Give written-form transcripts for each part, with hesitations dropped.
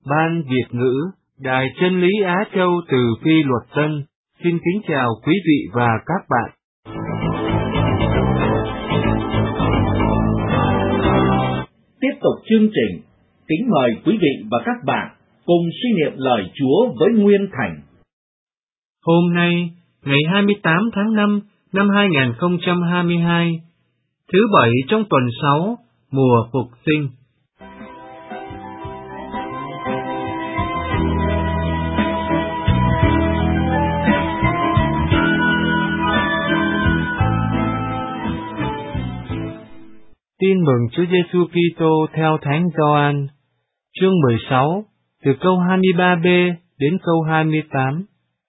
Ban Việt ngữ, Đài Chân lý Á Châu từ Phi Luật Tân, xin kính chào quý vị và các bạn. Tiếp tục chương trình, kính mời quý vị và các bạn cùng suy niệm lời Chúa với Nguyên Thành. Hôm nay, ngày 28 tháng 5 năm 2022, thứ Bảy trong tuần 6, mùa Phục sinh. Tin mừng Chúa Giêsu Kitô theo Thánh Gioan, chương 16, từ câu 23b đến câu 28.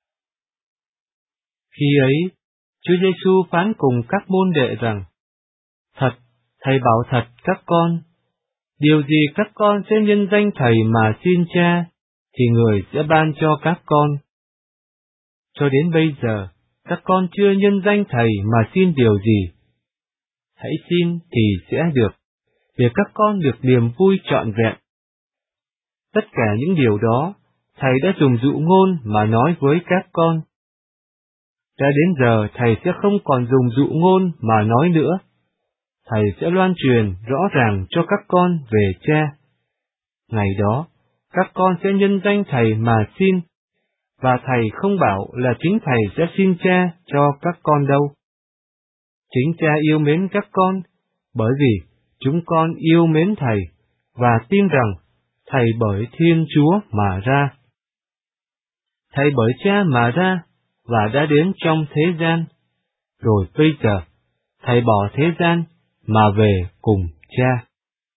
Khi ấy, Chúa Giêsu phán cùng các môn đệ rằng: Thật, Thầy bảo thật các con, điều gì các con sẽ nhân danh Thầy mà xin Cha, thì Người sẽ ban cho các con. Cho đến bây giờ, các con chưa nhân danh Thầy mà xin điều gì. Hãy xin thì sẽ được, để các con được niềm vui trọn vẹn. Tất cả những điều đó, Thầy đã dùng dụ ngôn mà nói với các con. Đã đến giờ Thầy sẽ không còn dùng dụ ngôn mà nói nữa. Thầy sẽ loan truyền rõ ràng cho các con về Cha. Ngày đó, các con sẽ nhân danh Thầy mà xin, và Thầy không bảo là chính Thầy sẽ xin Cha cho các con đâu. Chính Cha yêu mến các con, bởi vì chúng con yêu mến Thầy, và tin rằng Thầy bởi Thiên Chúa mà ra. Thầy bởi Cha mà ra, và đã đến trong thế gian, rồi bây giờ, Thầy bỏ thế gian, mà về cùng Cha.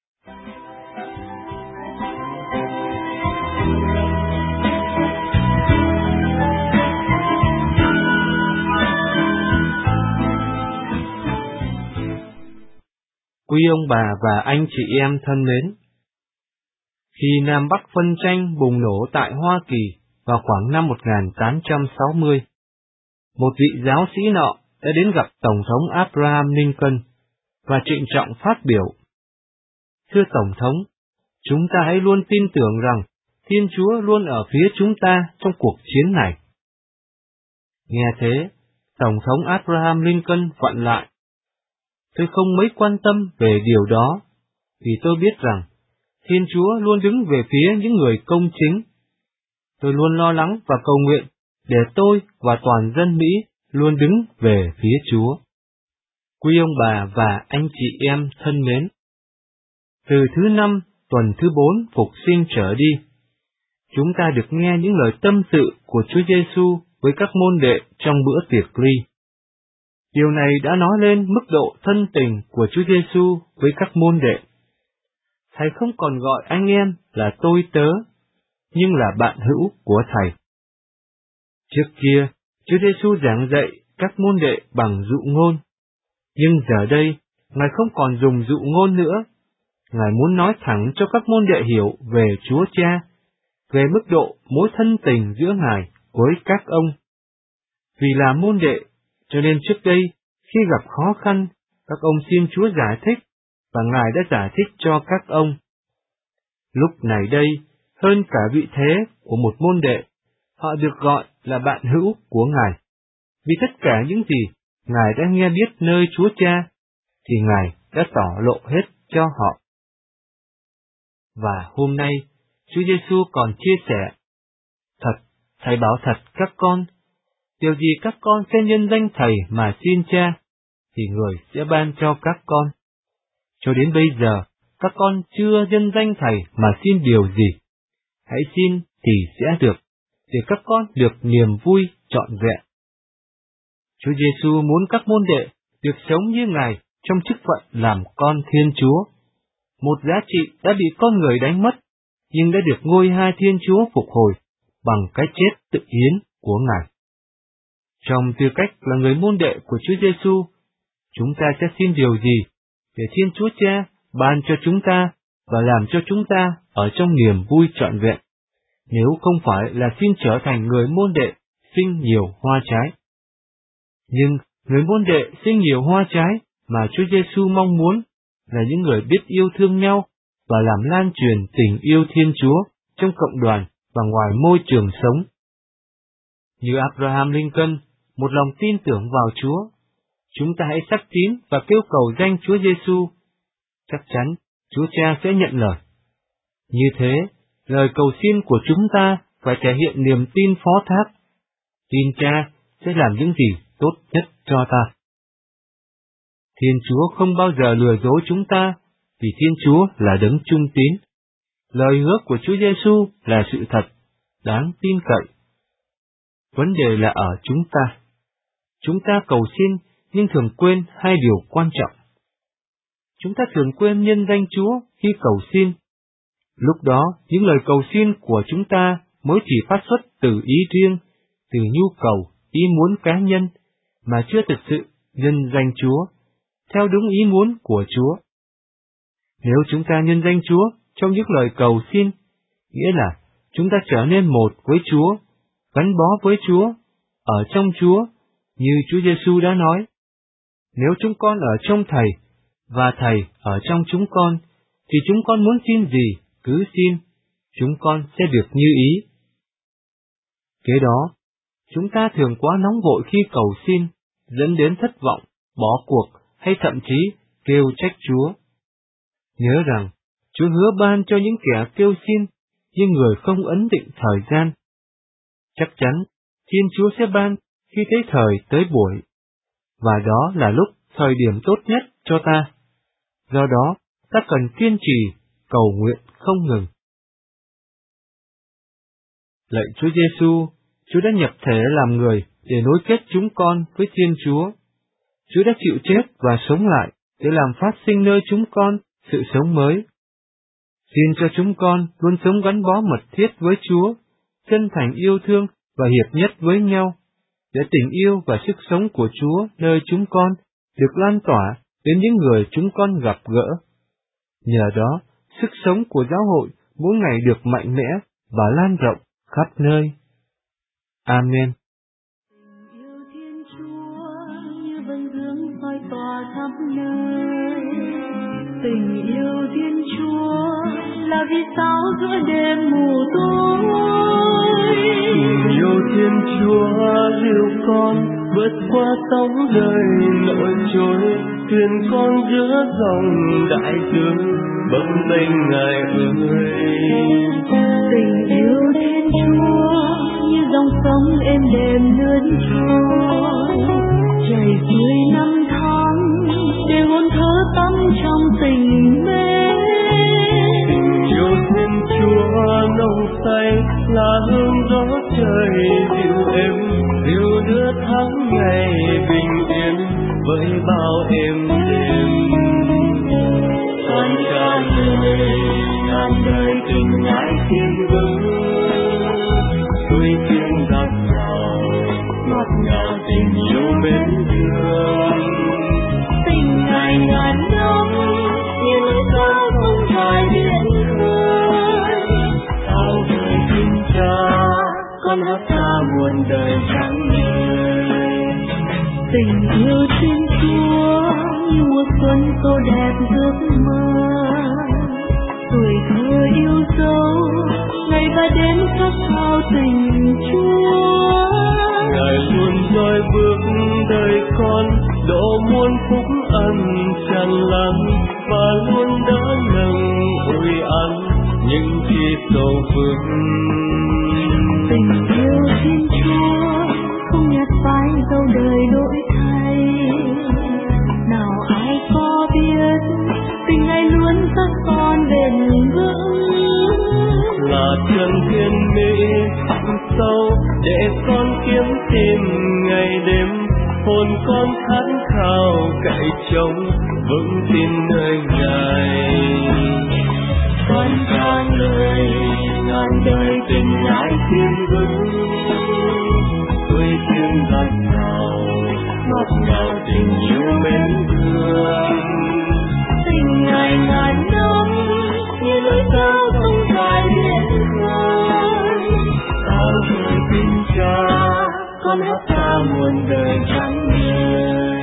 Quý ông bà và anh chị em thân mến, khi Nam Bắc phân tranh bùng nổ tại Hoa Kỳ vào khoảng năm 1860, một vị giáo sĩ nọ đã đến gặp Tổng thống Abraham Lincoln và trịnh trọng phát biểu: Thưa Tổng thống, chúng ta hãy luôn tin tưởng rằng Thiên Chúa luôn ở phía chúng ta trong cuộc chiến này. Nghe thế, Tổng thống Abraham Lincoln vặn lại: Tôi không mấy quan tâm về điều đó, vì tôi biết rằng Thiên Chúa luôn đứng về phía những người công chính. Tôi luôn lo lắng và cầu nguyện để tôi và toàn dân Mỹ luôn đứng về phía Chúa. Quý ông bà và anh chị em thân mến, từ thứ 5 tuần thứ 4 Phục sinh trở đi, chúng ta được nghe những lời tâm sự của Chúa Giêsu với các môn đệ trong bữa tiệc ly. Điều này đã nói lên mức độ thân tình của Chúa Giêsu với các môn đệ. Thầy không còn gọi anh em là tôi tớ, nhưng là bạn hữu của Thầy. Trước kia, Chúa Giêsu giảng dạy các môn đệ bằng dụ ngôn, nhưng giờ đây, Ngài không còn dùng dụ ngôn nữa. Ngài muốn nói thẳng cho các môn đệ hiểu về Chúa Cha, về mức độ mối thân tình giữa Ngài với các ông. Vì là môn đệ, cho nên trước đây, khi gặp khó khăn, các ông xin Chúa giải thích, và Ngài đã giải thích cho các ông. Lúc này đây, hơn cả vị thế của một môn đệ, họ được gọi là bạn hữu của Ngài. Vì tất cả những gì Ngài đã nghe biết nơi Chúa Cha, thì Ngài đã tỏ lộ hết cho họ. Và hôm nay, Chúa Giêsu còn chia sẻ: Thật, Thầy bảo thật các con, điều gì các con sẽ nhân danh Thầy mà xin Cha, thì Người sẽ ban cho các con. Cho đến bây giờ, các con chưa nhân danh Thầy mà xin điều gì. Hãy xin thì sẽ được, để các con được niềm vui trọn vẹn. Chúa Giêsu muốn các môn đệ được sống như Ngài trong chức phận làm con Thiên Chúa. Một giá trị đã bị con người đánh mất, nhưng đã được ngôi hai Thiên Chúa phục hồi bằng cái chết tự hiến của Ngài. Trong tư cách là người môn đệ của Chúa Giêsu, chúng ta sẽ xin điều gì để Thiên Chúa Cha ban cho chúng ta và làm cho chúng ta ở trong niềm vui trọn vẹn, nếu không phải là xin trở thành người môn đệ sinh nhiều hoa trái. Nhưng người môn đệ sinh nhiều hoa trái mà Chúa Giêsu mong muốn là những người biết yêu thương nhau và làm lan truyền tình yêu Thiên Chúa trong cộng đoàn và ngoài môi trường sống. Như Abraham Lincoln, một lòng tin tưởng vào Chúa, chúng ta hãy xác tín và kêu cầu danh Chúa Giêsu. Chắc chắn Chúa Cha sẽ nhận lời. Như thế, lời cầu xin của chúng ta phải thể hiện niềm tin phó thác. Tin Cha sẽ làm những gì tốt nhất cho ta. Thiên Chúa không bao giờ lừa dối chúng ta, vì Thiên Chúa là đấng trung tín. Lời hứa của Chúa Giêsu là sự thật, đáng tin cậy. Vấn đề là ở chúng ta. Chúng ta cầu xin nhưng thường quên hai điều quan trọng. Chúng ta thường quên nhân danh Chúa khi cầu xin. Lúc đó, những lời cầu xin của chúng ta mới chỉ phát xuất từ ý riêng, từ nhu cầu, ý muốn cá nhân, mà chưa thực sự nhân danh Chúa, theo đúng ý muốn của Chúa. Nếu chúng ta nhân danh Chúa trong những lời cầu xin, nghĩa là chúng ta trở nên một với Chúa, gắn bó với Chúa, ở trong Chúa, như Chúa Giêsu đã nói. Nếu chúng con ở trong Thầy, và Thầy ở trong chúng con, thì chúng con muốn xin gì, cứ xin, chúng con sẽ được như ý. Kế đó, chúng ta thường quá nóng vội khi cầu xin, dẫn đến thất vọng, bỏ cuộc, hay thậm chí kêu trách Chúa. Nhớ rằng, Chúa hứa ban cho những kẻ kêu xin, nhưng người không ấn định thời gian. Chắc chắn, Thiên Chúa sẽ ban khi thấy thời tới buổi, và đó là lúc thời điểm tốt nhất cho ta. Do đó, ta cần kiên trì, cầu nguyện không ngừng. Lạy Chúa Giêsu, Chúa đã nhập thể làm người để nối kết chúng con với Thiên Chúa. Chúa đã chịu chết và sống lại để làm phát sinh nơi chúng con sự sống mới. Xin cho chúng con luôn sống gắn bó mật thiết với Chúa, chân thành yêu thương và hiệp nhất với nhau, để tình yêu và sức sống của Chúa nơi chúng con được lan tỏa đến những người chúng con gặp gỡ. Nhờ đó, sức sống của giáo hội mỗi ngày được mạnh mẽ và lan rộng khắp nơi. Amen. Yêu Thiên Chúa như vầng dương soi tỏa khắp nơi. Tình yêu Thiên Chúa là vì sao giữa đêm mù tối. Tình yêu Thiên Chúa dìu con vượt qua sóng đời nổi trôi, thuyền con giữa dòng đại dương bâng bênh Ngài ơi. Tình yêu Thiên Chúa như dòng sông êm đềm lướn trôi, chảy xuôi năm tháng để hồn thơ tâm trong tình mến. Yêu Thiên Chúa nồng say là hương gió trời dịu êm, dịu đưa tháng ngày bình yên với bao êm đềm. Con cha ơi, ngàn đời tình ngài thiên vững, tôi tiếng giặc hào ngọt ngào tình yêu mến thương. Tình ngài ngàn năm như núi cao không phải biển khơi. Sao đời xin cha con hát ca muôn đời chẳng ngơi. Tình yêu Thiên Chúa như mùa xuân tô đẹp ước mơ. Tuổi thơ yêu dấu ngày và đêm khát khao tình Chúa. Ngài luôn dõi bước đời con độ muôn phúc ân tràn lan, và luôn đỡ nâng ủi ăn những khi sầu vương. Tình yêu Thiên Chúa không nhạt phai dấu đời đổi thay. Nào ai có biết tình Ngài luôn dắt con bền vững. Là chân thiên mỹ thẳm sâu để con kiếm tìm ngày đêm, hồn con khát khao cậy trông vững tin nơi Ngài. Con cha ơi, ngàn đời tình Ngài thiên vững, tôi tiếng giặc hào ngọt ngào tình yêu mến thương. Tình Ngài ngàn năm như núi cao không phải biển khơi. Sao tôi tin cha con hát ca muôn đời chẳng ngơi.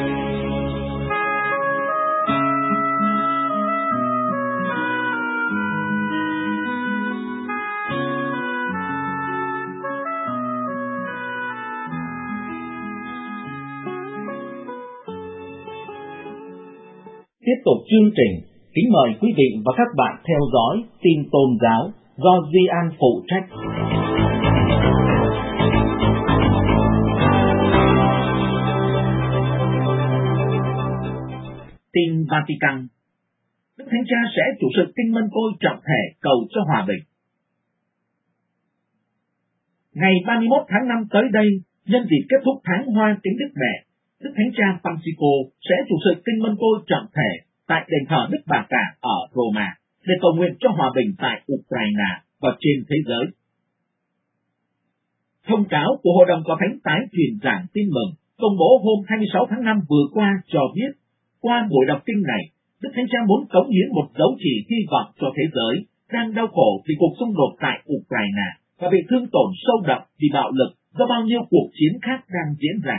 Tiếp tục chương trình, kính mời quý vị và các bạn theo dõi tin tôn giáo do Duy An phụ trách. Tin Vatican. Đức Thánh Cha sẽ chủ sự kinh mân côi trọng thể cầu cho hòa bình. Ngày 31 tháng 5 tới đây, nhân dịp kết thúc tháng Hoa Kính Đức Mẹ, Đức Thánh Cha Francisco sẽ chủ sự kinh mân côi trọng thể tại đền thờ Đức Bà Cả ở Roma để cầu nguyện cho hòa bình tại Ukraine và trên thế giới. Thông cáo của Hội đồng Tòa Thánh tái truyền giảng tin mừng công bố hôm 26 tháng 5 vừa qua cho biết, qua buổi đọc kinh này, Đức Thánh Cha muốn cống hiến một dấu chỉ hy vọng cho thế giới đang đau khổ vì cuộc xung đột tại Ukraine và bị thương tổn sâu đậm vì bạo lực do bao nhiêu cuộc chiến khác đang diễn ra.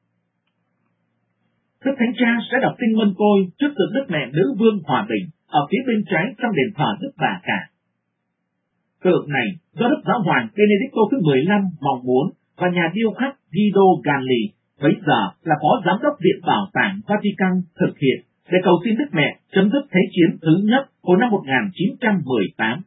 Đức Thánh Cha sẽ đọc kinh mân côi trước tượng Đức Mẹ Nữ Vương Hòa Bình ở phía bên trái trong đền thờ Đức Bà Cả. Tượng này do Đức Giáo hoàng Benedicto thứ 15 mong muốn và nhà điêu khắc Guido Galli, bấy giờ là phó giám đốc Viện Bảo tàng Vatican thực hiện để cầu xin Đức Mẹ chấm dứt Thế chiến thứ nhất hồi năm 1918.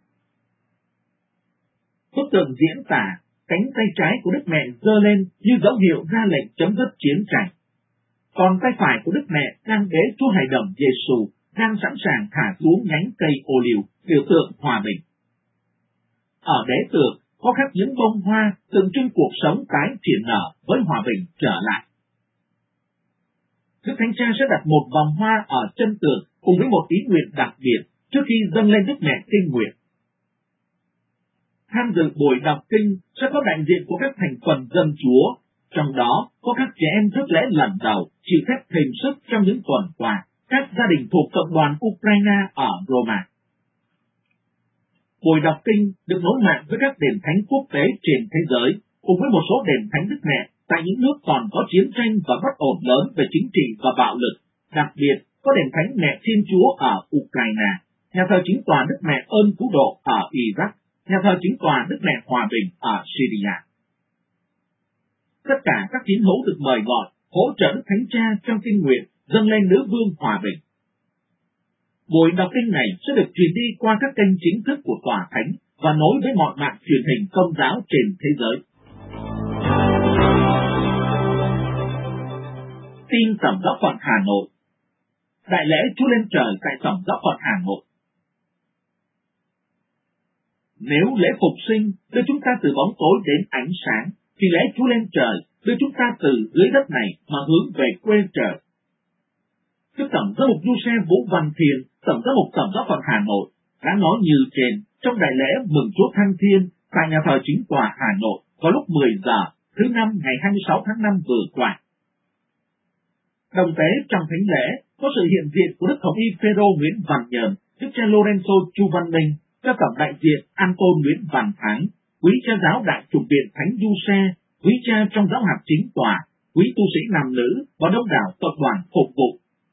Bức tượng diễn tả cánh tay trái của Đức Mẹ giơ lên như dấu hiệu ra lệnh chấm dứt chiến tranh, còn tay phải của Đức Mẹ đang bế Chúa Hài Đồng Giêsu đang sẵn sàng thả xuống nhánh cây ô liu, biểu tượng hòa bình. Ở đế tượng có khắc những bông hoa tượng trưng cuộc sống tái triển nở với hòa bình trở lại. Đức Thánh Cha sẽ đặt một vòng hoa ở chân tượng cùng với một ý nguyện đặc biệt trước khi dâng lên Đức Mẹ kinh nguyện. Tham dự buổi đọc kinh sẽ có đại diện của các thành phần dân Chúa, trong đó có các trẻ em rước lễ lần đầu chịu phép thêm sức trong những tuần qua, các gia đình thuộc cộng đoàn Ukraine ở Roma. Buổi đọc kinh được nối mạng với các đền thánh quốc tế trên thế giới, cùng với một số đền thánh Đức Mẹ tại những nước còn có chiến tranh và bất ổn lớn về chính trị và bạo lực. Đặc biệt có đền thánh Mẹ Thiên Chúa ở Ukraine, nhà thờ chính tòa Đức Mẹ Ơn Cứu Độ ở Iraq, nhà thờ chính tòa Đức Mẹ Hòa Bình ở Syria. Tất cả các tín hữu được mời gọi hỗ trợ Đức Thánh Cha trong kinh nguyện dâng lên Nữ Vương Hòa Bình. Buổi đọc kinh này sẽ được truyền đi qua các kênh chính thức của Tòa Thánh và nối với mọi mạng truyền hình công giáo trên thế giới. Tin Tổng giáo phận Hà Nội. Đại lễ Chúa Lên Trời tại Tổng giáo phận Hà Nội. Nếu lễ phục sinh đưa chúng ta từ bóng tối đến ánh sáng, thì lễ Chúa Lên Trời đưa chúng ta từ dưới đất này mà hướng về quê trời. Đức Tổng giám mục Giuse Vũ Văn Thiên, Tổng giám mục Tổng giáo phận Hà Nội đã nói như trên trong đại lễ mừng Chúa Thăng Thiên tại nhà thờ chính tòa Hà Nội vào lúc 10 giờ thứ Năm ngày 26 tháng 5 vừa qua. Đồng tế trong thánh lễ có sự hiện diện của Đức Thống y Phêrô Nguyễn Văn Nhơn, Đức cha Lorenzo Chu Văn Minh, các tổng đại diện Anton Nguyễn Văn Thắng, quý cha giáo đại chủng viện Thánh Giuse, quý cha trong giáo hạt chính tòa, quý tu sĩ nam nữ và đông đảo tập đoàn phục vụ.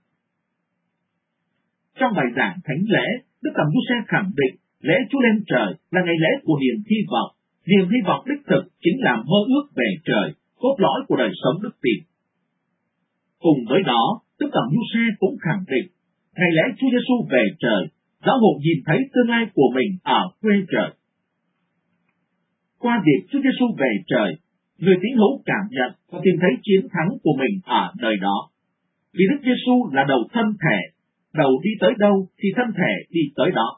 Trong bài giảng thánh lễ, Đức Tổng Giuse khẳng định lễ Chúa Lên Trời là ngày lễ của niềm hy vọng. Niềm hy vọng đích thực chính là mơ ước về trời, cốt lõi của đời sống đức tin. Cùng với đó, Đức Tổng Giuse cũng khẳng định ngày lễ Chúa Giêsu về trời, giáo hội nhìn thấy tương lai của mình ở quê trời. Qua việc Chúa Giêsu về trời, người tín hữu cảm nhận và tìm thấy chiến thắng của mình ở nơi đó. Vì Đức Giêsu là đầu thân thể, đầu đi tới đâu thì thân thể đi tới đó.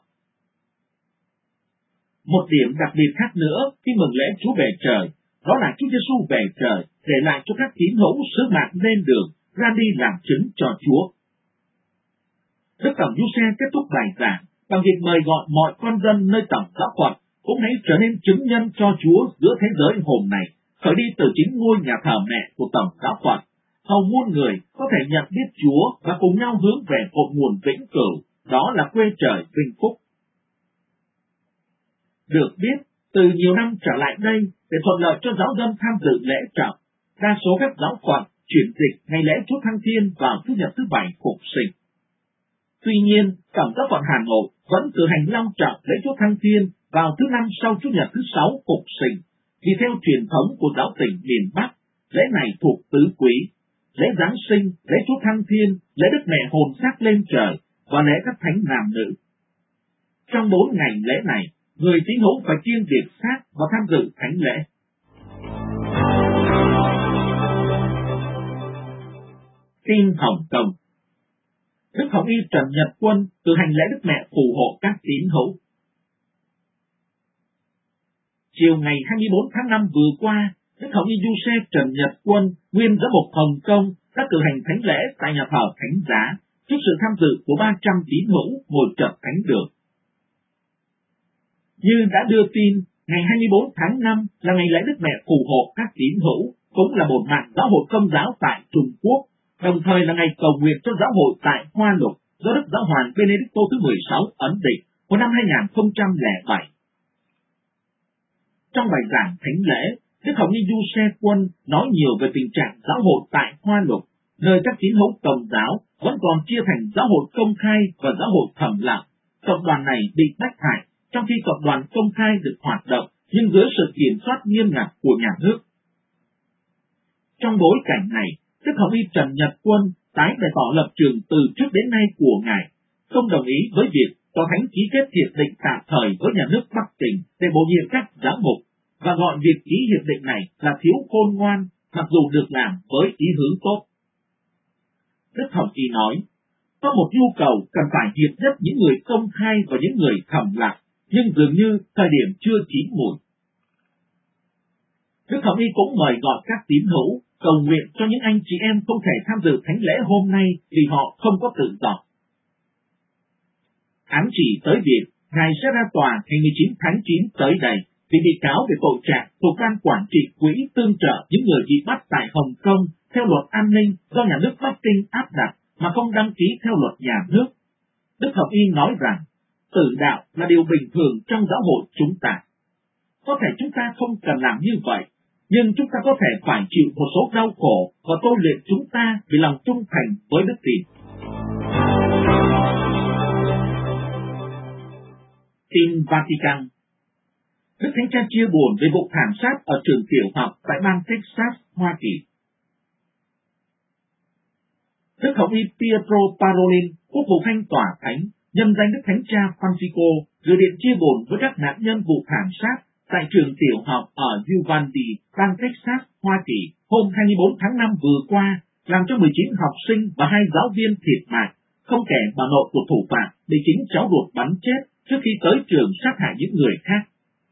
Một điểm đặc biệt khác nữa khi mừng lễ Chúa về trời, đó là Chúa Giêsu về trời để lại cho các tín hữu sứ mạng lên đường ra đi làm chứng cho Chúa. Đức Tổng Giuse kết thúc bài giảng bằng việc mời gọi mọi con dân nơi Tổng giáo phận cũng hãy trở nên chứng nhân cho Chúa giữa thế giới hôm nay, khởi đi từ chính ngôi nhà thờ mẹ của Tổng giáo phận, hầu muôn người có thể nhận biết Chúa và cùng nhau hướng về cội nguồn vĩnh cửu, đó là quê trời vinh phúc. Được biết, từ nhiều năm trở lại đây, để thuận lợi cho giáo dân tham dự lễ trọng, đa số các giáo phận chuyển dịch ngày lễ Chúa Thăng Thiên vào Chủ nhật thứ Bảy phục sinh. Tuy nhiên, Tổng giáo phận Hà Nội vẫn cử hành long trọng lễ Chúa Thăng Thiên vào thứ Năm sau Chủ nhật thứ Sáu phục sinh, vì theo truyền thống của giáo tỉnh miền Bắc, lễ này thuộc tứ quý, lễ Giáng sinh, lễ Chúa Thăng Thiên, lễ Đức Mẹ hồn xác lên trời và lễ các thánh nam nữ. Trong 4 ngày lễ này, người tín hữu phải kiêng việc xác và tham dự thánh lễ. Tin Hồng Công. Đức Hồng Y Trần Nhật Quân cử hành lễ Đức Mẹ phù hộ các tín hữu. Chiều ngày 24 tháng 5 vừa qua, Đức Hồng Y Giuse Trần Nhật Quân, nguyên giám mục Hồng Kông, đã cử hành thánh lễ tại nhà thờ Thánh Giá, trước sự tham dự của 300 tín hữu ngồi trật thánh đường. Như đã đưa tin, ngày 24 tháng 5 là ngày lễ Đức Mẹ phù hộ các tín hữu, cũng là một mạng giáo hội Công giáo tại Trung Quốc, đồng thời là ngày cầu nguyện cho giáo hội tại Hoa Lục do Đức Giáo hoàng Benedicto thứ 16 ấn định vào năm 2007. Trong bài giảng thánh lễ, Đức Hồng Y Giuse Quân nói nhiều về tình trạng giáo hội tại Hoa Lục, nơi các tín hữu Công giáo vẫn còn chia thành giáo hội công khai và giáo hội thầm lặng. Cộng đoàn này bị tách thải, trong khi cộng đoàn công khai được hoạt động nhưng dưới sự kiểm soát nghiêm ngặt của nhà nước. Trong bối cảnh này, Đức Hồng Y Trần Nhật Quân tái bày tỏ lập trường từ trước đến nay của Ngài, không đồng ý với việc Tòa Thánh ký kết hiệp định tạm thời với nhà nước Bắc Kinh để bổ nhiệm các giám mục, và gọi việc ký hiệp định này là thiếu khôn ngoan, mặc dù được làm với ý hướng tốt. Đức Hồng Y nói, có một nhu cầu cần phải hiệp nhất những người công khai và những người thầm lặng, nhưng dường như thời điểm chưa chín mùi. Đức Hồng Y cũng mời gọi các tín hữu cầu nguyện cho những anh chị em không thể tham dự thánh lễ hôm nay vì họ không có tự do. Ám chỉ tới việc Ngài sẽ ra tòa ngày 19 tháng 9 tới đây vì bị cáo về tội trạng thuộc ban quản trị quỹ tương trợ những người bị bắt tại Hồng Kông theo luật an ninh do nhà nước Bắc Kinh áp đặt mà không đăng ký theo luật nhà nước. Đức Hồng Y nói rằng, tử đạo là điều bình thường trong giáo hội chúng ta. Có thể chúng ta không cần làm như vậy, nhưng chúng ta có thể phải chịu một số đau khổ và tôi luyện chúng ta vì lòng trung thành với đức tin. Tin Vatican. Đức Thánh Cha chia buồn về vụ thảm sát ở trường tiểu học tại bang Texas, Hoa Kỳ. Đức Hồng Y Pietro Parolin, quốc vụ khanh tòa thánh, nhân danh Đức Thánh Cha Francisco gửi điện chia buồn với các nạn nhân vụ thảm sát tại trường tiểu học ở Uvalde, bang Texas, Hoa Kỳ hôm 24 tháng 5 vừa qua, làm cho 19 học sinh và 2 giáo viên thiệt mạng, không kể bà nội của thủ phạm bị chính cháu ruột bắn chết trước khi tới trường sát hại những người khác.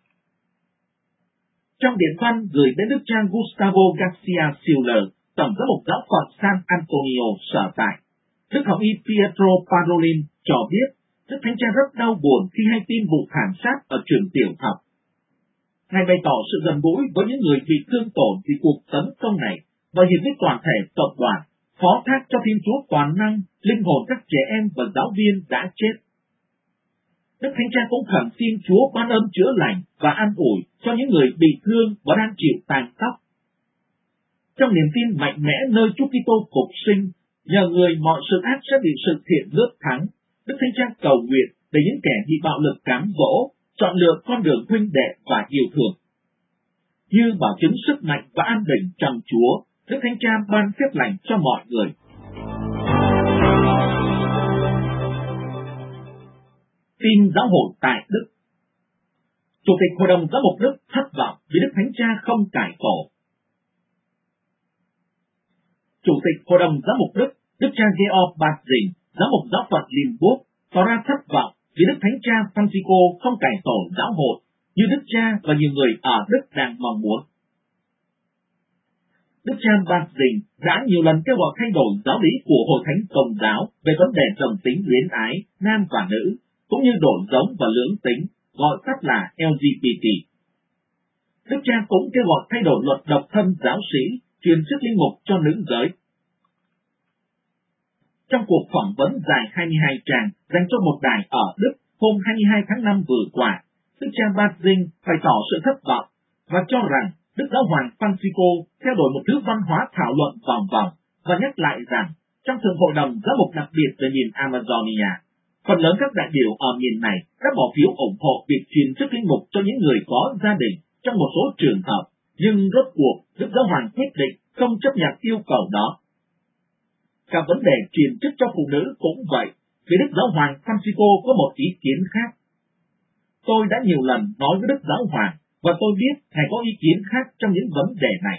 Trong điện văn gửi đến Đức cha Gustavo Garcia Siller, Tổng giám mục giáo phận San Antonio sở tại, Đức Hồng Y Pietro Parolin cho biết Đức Thánh Cha rất đau buồn khi hay tin vụ thảm sát ở trường tiểu học. Ngài bày tỏ sự gần gũi với những người bị thương tổn vì cuộc tấn công này và hiệp với toàn thể cộng đoàn, phó thác cho Thiên Chúa toàn năng, linh hồn các trẻ em và giáo viên đã chết. Đức Thánh Cha cũng khẩn xin Chúa ban ơn chữa lành và an ủi cho những người bị thương và đang chịu tàn tóc. Trong niềm tin mạnh mẽ nơi Chúa Kitô phục sinh, nhờ người mọi sự ác sẽ bị sự thiện lướt thắng, Đức Thánh Cha cầu nguyện để những kẻ bị bạo lực cám dỗ chọn lựa con đường huynh đệ và yêu thương. Như bảo chứng sức mạnh và an bình trong Chúa, Đức Thánh Cha ban phép lành cho mọi người. Tin giáo hội tại Đức. Chủ tịch Hội đồng Giám mục Đức thất vọng vì Đức Thánh Cha không cải tổ. Chủ tịch Hội đồng Giám mục Đức, Đức cha Georg Batzing, giám mục giáo phận Limburg, tỏ ra thất vọng vì Đức Thánh Cha Francisco không cải tổ giáo hội như Đức Cha và nhiều người ở Đức đang mong muốn. Đức cha Batzing đã nhiều lần kêu gọi thay đổi giáo lý của Hội Thánh Công giáo về vấn đề đồng tính luyến ái, nam và nữ, cũng như đổi giống và lưỡng tính, gọi tắt là LGBT. Đức cha cũng kêu gọi thay đổi luật độc thân giáo sĩ, truyền chức linh mục cho nữ giới. Trong cuộc phỏng vấn dài 22 trang dành cho một đài ở Đức hôm 22 tháng 5 vừa qua, Đức cha Batzing bày tỏ sự thất vọng và cho rằng Đức Giáo hoàng Francisco theo đuổi một thứ văn hóa thảo luận vòng vòng và nhắc lại rằng trong Thượng hội đồng giám mục đặc biệt về miền Amazonia, phần lớn các đại biểu ở miền này đã bỏ phiếu ủng hộ việc truyền chức linh mục cho những người có gia đình trong một số trường hợp, nhưng rốt cuộc Đức Giáo hoàng quyết định không chấp nhận yêu cầu đó. Cả vấn đề truyền chức cho phụ nữ cũng vậy, vì Đức Giáo hoàng Francisco có một ý kiến khác. Tôi đã nhiều lần nói với Đức Giáo hoàng, và tôi biết Ngài có ý kiến khác trong những vấn đề này.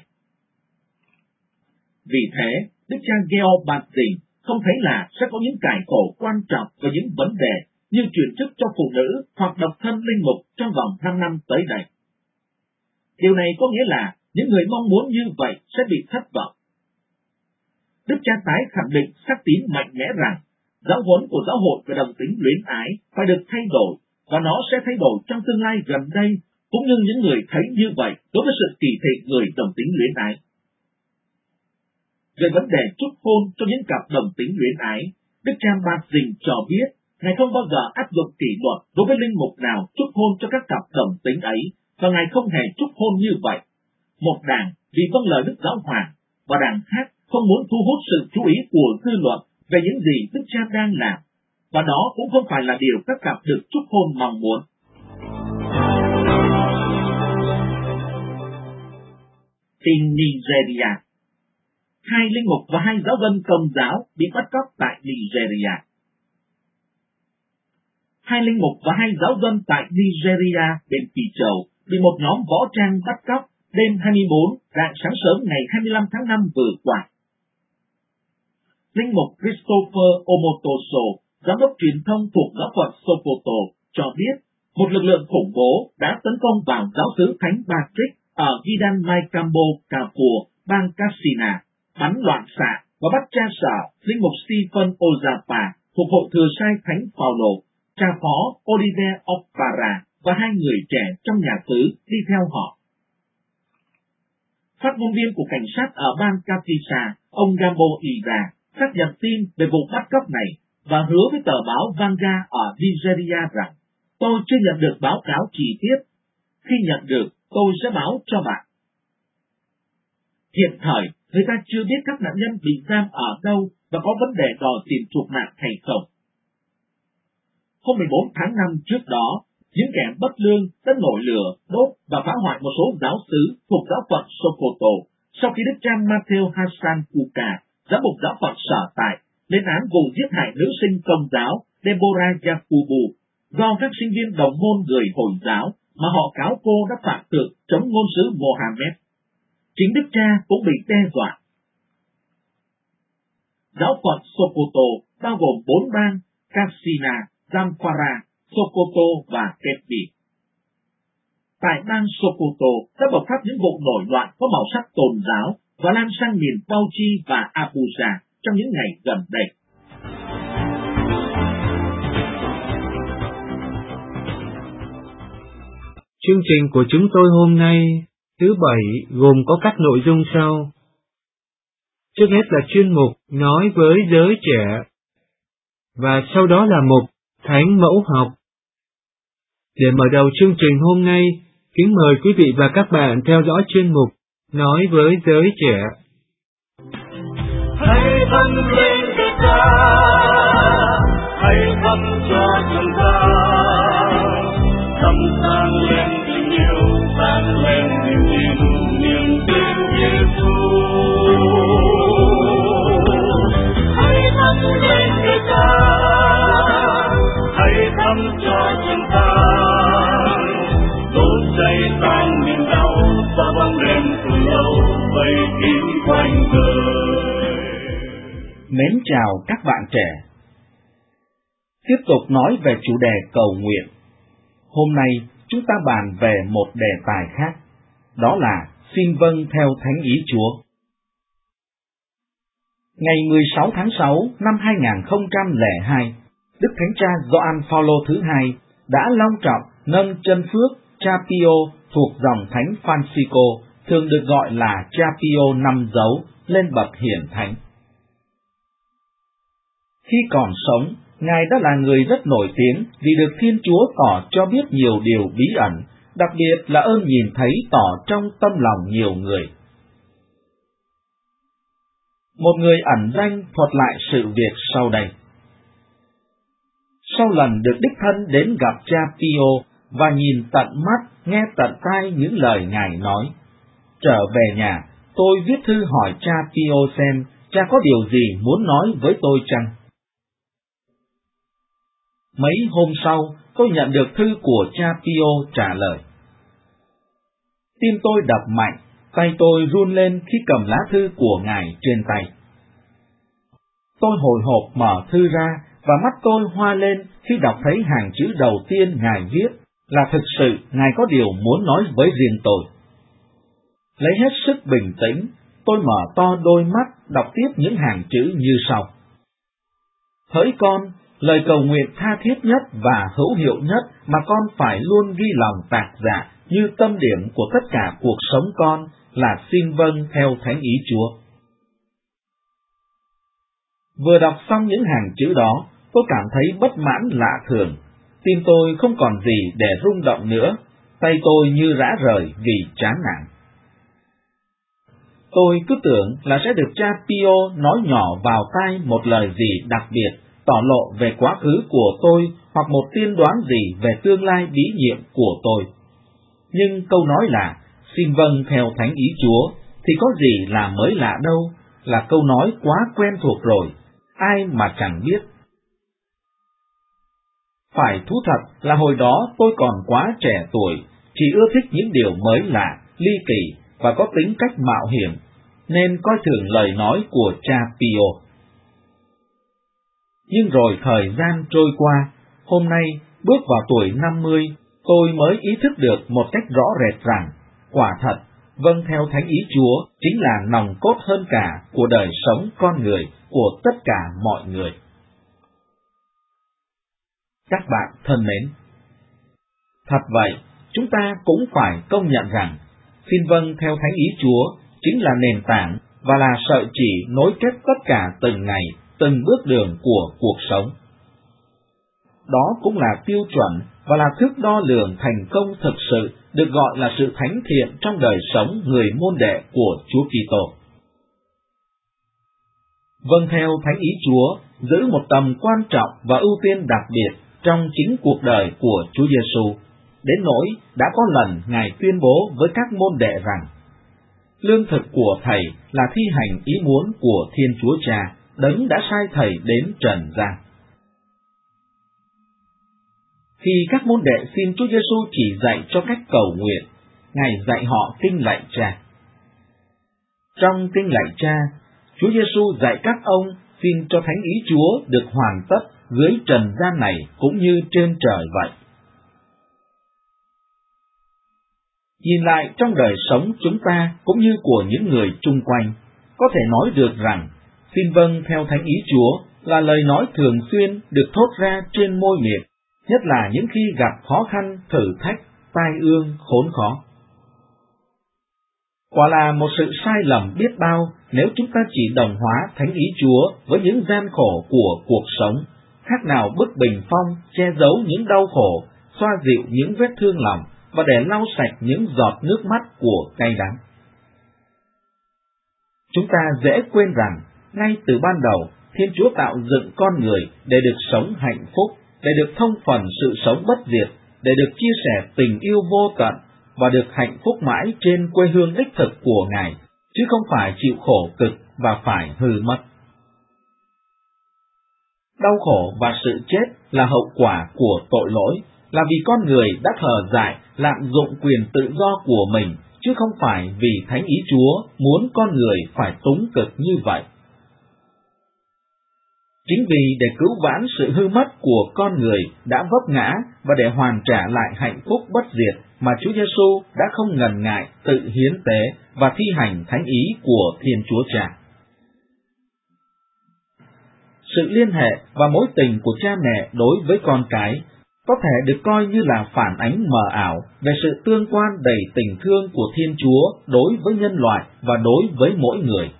Vì thế, Đức cha Georg Batzing không thấy là sẽ có những cải tổ quan trọng về những vấn đề như truyền chức cho phụ nữ hoặc độc thân linh mục trong vòng 5 năm tới đây. Điều này có nghĩa là những người mong muốn như vậy sẽ bị thất vọng. Đức cha tái khẳng định xác tín mạnh mẽ rằng giáo huấn của giáo hội về đồng tính luyến ái phải được thay đổi, và nó sẽ thay đổi trong tương lai gần đây, cũng như những người thấy như vậy đối với sự kỳ thị người đồng tính luyến ái. Về vấn đề chúc hôn cho những cặp đồng tính luyến ái, Đức cha Batzing cho biết Ngài không bao giờ áp dụng kỷ luật đối với linh mục nào chúc hôn cho các cặp đồng tính ấy, và Ngài không hề chúc hôn như vậy. Một đảng vì vâng lời Đức Giáo hoàng, và đảng khác không muốn thu hút sự chú ý của dư luận về những gì Đức cha đang làm, và đó cũng không phải là điều các cặp được chúc hôn mong muốn. Tin Nigeria. 2 linh mục và 2 giáo dân Công giáo bị bắt cóc tại Nigeria. 2 linh mục và 2 giáo dân tại Nigeria bên Phi Châu bị một nhóm võ trang bắt cóc đêm 24 rạng sáng sớm ngày 25 tháng 5 vừa qua. Linh mục Christopher Omotoso, giám đốc truyền thông thuộc giáo phận Sokoto, cho biết một lực lượng khủng bố đã tấn công vào giáo xứ Thánh Patrick ở Gidan Maikambo, Kapur, bang Katsina, bắn loạn xạ và bắt cha sở linh mục Stephen Ozapa thuộc hội thừa sai Thánh Phaolô, cha phó Oliver Okpara và 2 người trẻ trong nhà xứ đi theo họ. Phát ngôn viên của cảnh sát ở bang Kapisa, ông Gambo Ira, xác nhận tin về vụ bắt cóc này và hứa với tờ báo Vanguard ở Nigeria rằng tôi chưa nhận được báo cáo chi tiết. Khi nhận được, tôi sẽ báo cho bạn. Hiện thời, người ta chưa biết các nạn nhân bị giam ở đâu và có vấn đề đòi tiền chuộc mạng hay không. Hôm 14 tháng 5 trước đó, những kẻ bất lương đã nổi lửa, đốt và phá hoại một số giáo xứ thuộc giáo phận Sokoto sau khi Đức cha Matthew Hassan Kuka, giám mục giáo phận sở tại, lên án vụ giết hại nữ sinh Công giáo Deborah Yakubu do các sinh viên đồng môn người Hồi giáo mà họ cáo cô đã phạm thượng chống ngôn sứ Mohammed. Chính Đức cha cũng bị đe dọa. Giáo phận Sokoto bao gồm 4 bang Katsina, Zamfara, Sokoto và Kebbi. Tại bang Sokoto đã bộc phát những vụ nổi loạn có màu sắc tôn giáo và lan sang miền Bauchi và Abuja trong những ngày gần đây. Chương trình của chúng tôi hôm nay, thứ Bảy, gồm có các nội dung sau. Trước hết là chuyên mục Nói với giới trẻ, và sau đó là mục Thánh Mẫu Học. Để mở đầu chương trình hôm nay, kính mời quý vị và các bạn theo dõi chuyên mục Nói với giới trẻ. Hãy dâng lên cho cha, hãy thắp cho chúng ta, thắp sáng lên tình yêu, sáng lên niềm tin, niềm tin Giêsu. Hãy dâng lên cho cha, hãy thắp cho chúng ta, đốt cháy tan niềm đau, và bóng đêm từ lâu vây kín quanh đời. Mến chào các bạn trẻ. Tiếp tục nói về chủ đề cầu nguyện. Hôm nay chúng ta bàn về một đề tài khác, đó là xin vâng theo thánh ý Chúa. Ngày 16 tháng 6 năm 2002, Đức Thánh Cha Gioan Phaolô thứ hai đã long trọng nâng chân phước Cha Pio thuộc dòng Thánh Francisco, thường được gọi là Cha Pio 5 dấu, lên bậc hiển thánh. Khi còn sống, Ngài đã là người rất nổi tiếng vì được Thiên Chúa tỏ cho biết nhiều điều bí ẩn, đặc biệt là ơn nhìn thấy tỏ trong tâm lòng nhiều người. Một người ẩn danh thuật lại sự việc sau đây. Sau lần được đích thân đến gặp Cha Pio và nhìn tận mắt, nghe tận tai những lời Ngài nói, trở về nhà, tôi viết thư hỏi Cha Pio xem cha có điều gì muốn nói với tôi chăng? Mấy hôm sau, tôi nhận được thư của cha Pio trả lời. Tim tôi đập mạnh, tay tôi run lên khi cầm lá thư của ngài trên tay. Tôi hồi hộp mở thư ra, và mắt tôi hoa lên khi đọc thấy hàng chữ đầu tiên ngài viết là thực sự ngài có điều muốn nói với riêng tôi. Lấy hết sức bình tĩnh, tôi mở to đôi mắt đọc tiếp những hàng chữ như sau. Hỡi con, lời cầu nguyện tha thiết nhất và hữu hiệu nhất mà con phải luôn ghi lòng tạc dạ như tâm điểm của tất cả cuộc sống con là xin vâng theo thánh ý Chúa. Vừa đọc xong những hàng chữ đó, tôi cảm thấy bất mãn lạ thường. Tim tôi không còn gì để rung động nữa, tay tôi như rã rời vì chán nản. Tôi cứ tưởng là sẽ được cha Pio nói nhỏ vào tai một lời gì đặc biệt, tỏ lộ về quá khứ của tôi hoặc một tiên đoán gì về tương lai bí nhiệm của tôi. Nhưng câu nói là xin vâng theo thánh ý Chúa thì có gì là mới lạ đâu, là câu nói quá quen thuộc rồi, ai mà chẳng biết. Phải thú thật là hồi đó tôi còn quá trẻ tuổi, chỉ ưa thích những điều mới lạ, ly kỳ và có tính cách mạo hiểm, nên coi thường lời nói của cha Pio. Nhưng rồi thời gian trôi qua, hôm nay bước vào tuổi 50, tôi mới ý thức được một cách rõ rệt rằng, quả thật, vâng theo thánh ý Chúa chính là nòng cốt hơn cả của đời sống con người, của tất cả mọi người. Các bạn thân mến, thật vậy, chúng ta cũng phải công nhận rằng, xin vâng theo thánh ý Chúa chính là nền tảng và là sợi chỉ nối kết tất cả từng ngày, từng bước đường của cuộc sống. Đó cũng là tiêu chuẩn và là thước đo lường thành công thực sự được gọi là sự thánh thiện trong đời sống người môn đệ của Chúa Kitô. Vâng theo thánh ý Chúa giữ một tầm quan trọng và ưu tiên đặc biệt trong chính cuộc đời của Chúa Giêsu, đến nỗi đã có lần Ngài tuyên bố với các môn đệ rằng, lương thực của Thầy là thi hành ý muốn của Thiên Chúa Cha, Đấng đã sai Thầy đến trần gian. Khi các môn đệ xin Chúa Giêsu chỉ dạy cho cách cầu nguyện, Ngài dạy họ kinh lạy Cha. Trong kinh lạy Cha, Chúa Giêsu dạy các ông xin cho thánh ý Chúa được hoàn tất dưới trần gian này cũng như trên trời vậy. Nhìn lại trong đời sống chúng ta cũng như của những người chung quanh, có thể nói được rằng xin vâng theo thánh ý Chúa là lời nói thường xuyên được thốt ra trên môi miệng, nhất là những khi gặp khó khăn, thử thách, tai ương, khốn khó. Quả là một sự sai lầm biết bao nếu chúng ta chỉ đồng hóa thánh ý Chúa với những gian khổ của cuộc sống, khác nào bức bình phong che giấu những đau khổ, xoa dịu những vết thương lòng và để lau sạch những giọt nước mắt của cay đắng. Chúng ta dễ quên rằng, ngay từ ban đầu, Thiên Chúa tạo dựng con người để được sống hạnh phúc, để được thông phần sự sống bất diệt, để được chia sẻ tình yêu vô tận và được hạnh phúc mãi trên quê hương đích thực của Ngài, chứ không phải chịu khổ cực và phải hư mất. Đau khổ và sự chết là hậu quả của tội lỗi, là vì con người đã thờ dại, lạm dụng quyền tự do của mình, chứ không phải vì thánh ý Chúa muốn con người phải túng cực như vậy. Chính vì để cứu vãn sự hư mất của con người đã vấp ngã và để hoàn trả lại hạnh phúc bất diệt mà Chúa Giêsu đã không ngần ngại tự hiến tế và thi hành thánh ý của Thiên Chúa Cha. Sự liên hệ và mối tình của cha mẹ đối với con cái có thể được coi như là phản ánh mờ ảo về sự tương quan đầy tình thương của Thiên Chúa đối với nhân loại và đối với mỗi người.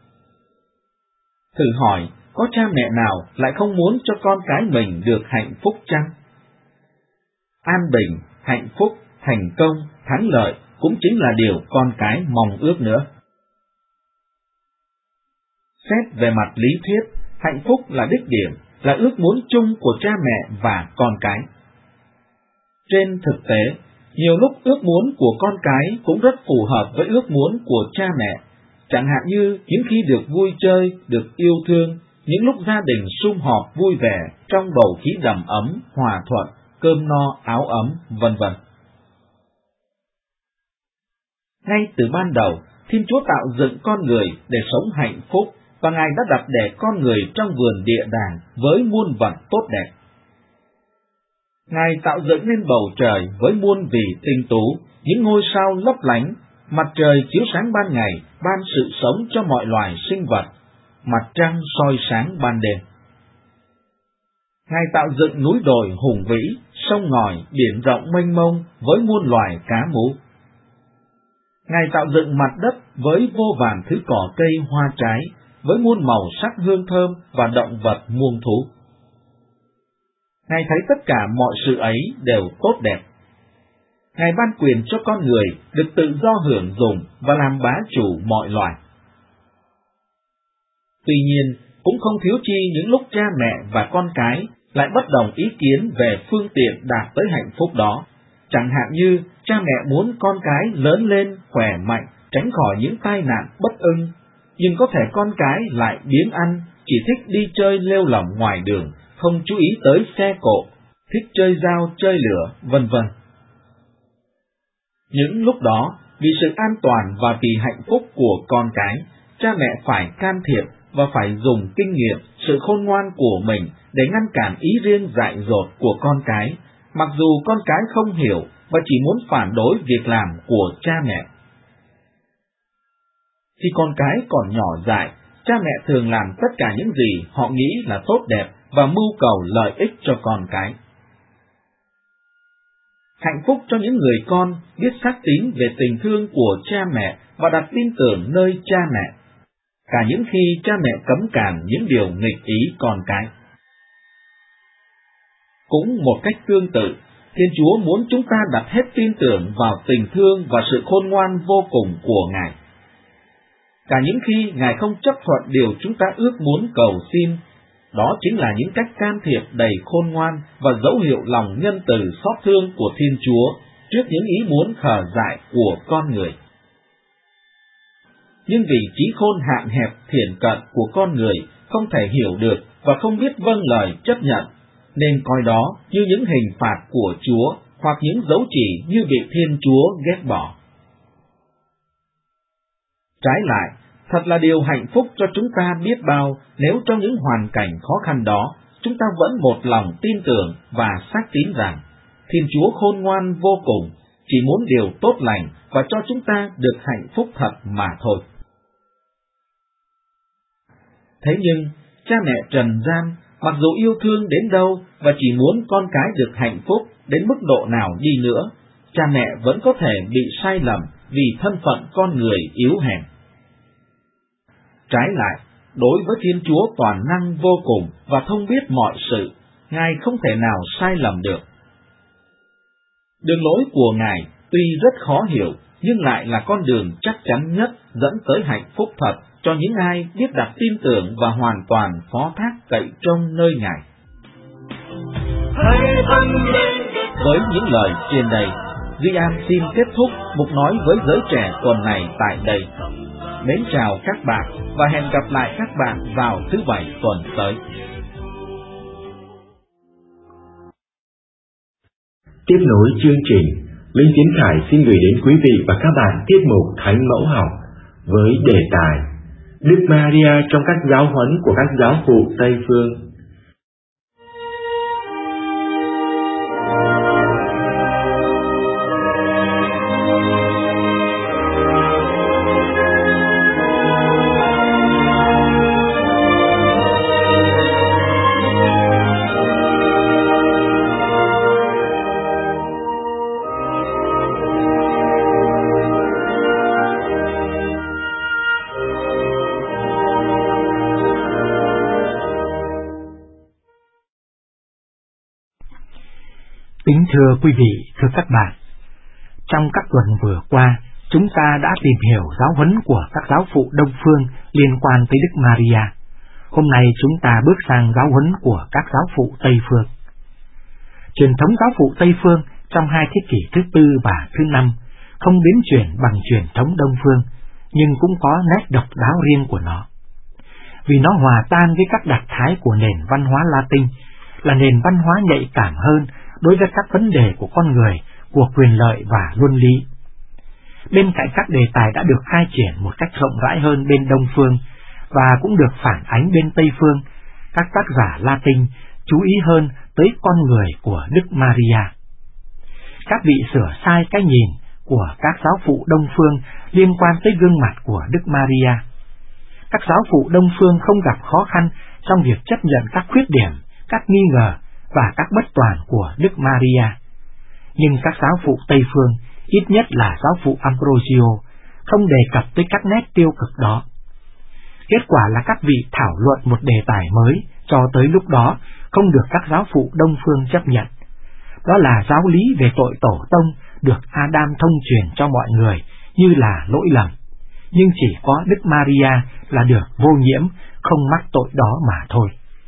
Thử hỏi, có cha mẹ nào lại không muốn cho con cái mình được hạnh phúc chăng? An bình, hạnh phúc, thành công, thắng lợi cũng chính là điều con cái mong ước nữa. Xét về mặt lý thuyết, hạnh phúc là đích điểm, là ước muốn chung của cha mẹ và con cái. Trên thực tế, nhiều lúc ước muốn của con cái cũng rất phù hợp với ước muốn của cha mẹ, chẳng hạn như những khi được vui chơi, được yêu thương, những lúc gia đình sum họp vui vẻ trong bầu khí đầm ấm, hòa thuận, cơm no, áo ấm, vân vân. Ngay từ ban đầu, Thiên Chúa tạo dựng con người để sống hạnh phúc, và Ngài đã đặt để con người trong vườn địa đàng với muôn vật tốt đẹp. Ngài tạo dựng nên bầu trời với muôn vì tinh tú, những ngôi sao lấp lánh, mặt trời chiếu sáng ban ngày, ban sự sống cho mọi loài sinh vật, mặt trăng soi sáng ban đêm. Ngài tạo dựng núi đồi hùng vĩ, sông ngòi, biển rộng mênh mông với muôn loài cá mú. Ngài tạo dựng mặt đất với vô vàn thứ cỏ cây hoa trái, với muôn màu sắc hương thơm và động vật muôn thú. Ngài thấy tất cả mọi sự ấy đều tốt đẹp. Ngài ban quyền cho con người được tự do hưởng dụng và làm bá chủ mọi loài. Tuy nhiên, cũng không thiếu chi những lúc cha mẹ và con cái lại bất đồng ý kiến về phương tiện đạt tới hạnh phúc đó. Chẳng hạn như cha mẹ muốn con cái lớn lên khỏe mạnh, tránh khỏi những tai nạn bất ưng, nhưng có thể con cái lại biếng ăn, chỉ thích đi chơi lêu lỏng ngoài đường, không chú ý tới xe cộ, thích chơi dao, chơi lửa, vân vân. Những lúc đó, vì sự an toàn và vì hạnh phúc của con cái, cha mẹ phải can thiệp và phải dùng kinh nghiệm, sự khôn ngoan của mình để ngăn cản ý riêng dại dột của con cái, mặc dù con cái không hiểu và chỉ muốn phản đối việc làm của cha mẹ. Khi con cái còn nhỏ dại, cha mẹ thường làm tất cả những gì họ nghĩ là tốt đẹp và mưu cầu lợi ích cho con cái. Hạnh phúc cho những người con biết xác tín về tình thương của cha mẹ và đặt tin tưởng nơi cha mẹ, cả những khi cha mẹ cấm cản những điều nghịch ý con cái. Cũng một cách tương tự, Thiên Chúa muốn chúng ta đặt hết tin tưởng vào tình thương và sự khôn ngoan vô cùng của Ngài. Cả những khi Ngài không chấp thuận điều chúng ta ước muốn cầu xin, đó chính là những cách can thiệp đầy khôn ngoan và dấu hiệu lòng nhân từ xót thương của Thiên Chúa trước những ý muốn khờ dại của con người. Nhưng vì trí khôn hạn hẹp thiển cận của con người không thể hiểu được và không biết vâng lời chấp nhận, nên coi đó như những hình phạt của Chúa hoặc những dấu chỉ như bị Thiên Chúa ghét bỏ. Trái lại, thật là điều hạnh phúc cho chúng ta biết bao nếu trong những hoàn cảnh khó khăn đó, chúng ta vẫn một lòng tin tưởng và xác tín rằng Thiên Chúa khôn ngoan vô cùng, chỉ muốn điều tốt lành và cho chúng ta được hạnh phúc thật mà thôi. Thế nhưng, cha mẹ trần gian, mặc dù yêu thương đến đâu và chỉ muốn con cái được hạnh phúc đến mức độ nào đi nữa, cha mẹ vẫn có thể bị sai lầm vì thân phận con người yếu hèn. Trái lại, đối với Thiên Chúa toàn năng vô cùng và thông biết mọi sự, Ngài không thể nào sai lầm được. Đường lối của Ngài tuy rất khó hiểu, nhưng lại là con đường chắc chắn nhất dẫn tới hạnh phúc thật cho những ai biết đặt tin tưởng và hoàn toàn phó thác cậy trông nơi Ngài. Với những lời trên đây, Duy An xin kết thúc mục nói với giới trẻ tuần này tại đây. Mến chào các bạn và hẹn gặp lại các bạn vào thứ Bảy tuần tới. Tiếp nối chương trình, Linh Tiến Khải xin gửi đến quý vị và các bạn tiết mục Thánh Mẫu Học với đề tài Đức Maria trong các giáo huấn của các giáo phụ Tây Phương. Kính thưa quý vị, thưa các bạn, trong các tuần vừa qua, chúng ta đã tìm hiểu giáo huấn của các giáo phụ Đông Phương liên quan tới Đức Maria. Hôm nay chúng ta bước sang giáo huấn của các giáo phụ Tây Phương. Truyền thống giáo phụ Tây Phương trong hai thế kỷ thứ tư và thứ năm không biến chuyển bằng truyền thống Đông Phương, nhưng cũng có nét độc đáo riêng của nó. Vì nó hòa tan với các đặc thái của nền văn hóa Latin, là nền văn hóa nhạy cảm hơn đối với các vấn đề của con người, của quyền lợi và luân lý. Bên cạnh các đề tài đã được khai triển một cách rộng rãi hơn bên Đông Phương và cũng được phản ánh bên Tây Phương, các tác giả Latin chú ý hơn tới con người của Đức Maria. Các vị sửa sai cái nhìn của các giáo phụ Đông Phương liên quan tới gương mặt của Đức Maria. Các giáo phụ Đông Phương không gặp khó khăn trong việc chấp nhận các khuyết điểm, các nghi ngờ và các bất toàn của Đức Maria. Nhưng các giáo phụ Tây Phương, ít nhất là giáo phụ Ambrosio, không đề cập tới các nét tiêu cực đó. Kết quả là các vị thảo luận một đề tài mới cho tới lúc đó không được các giáo phụ Đông Phương chấp nhận. Đó là giáo lý về tội tổ tông được Adam thông truyền cho mọi người như là lỗi lầm, nhưng chỉ có Đức Maria là được vô nhiễm, không mắc tội đó mà thôi.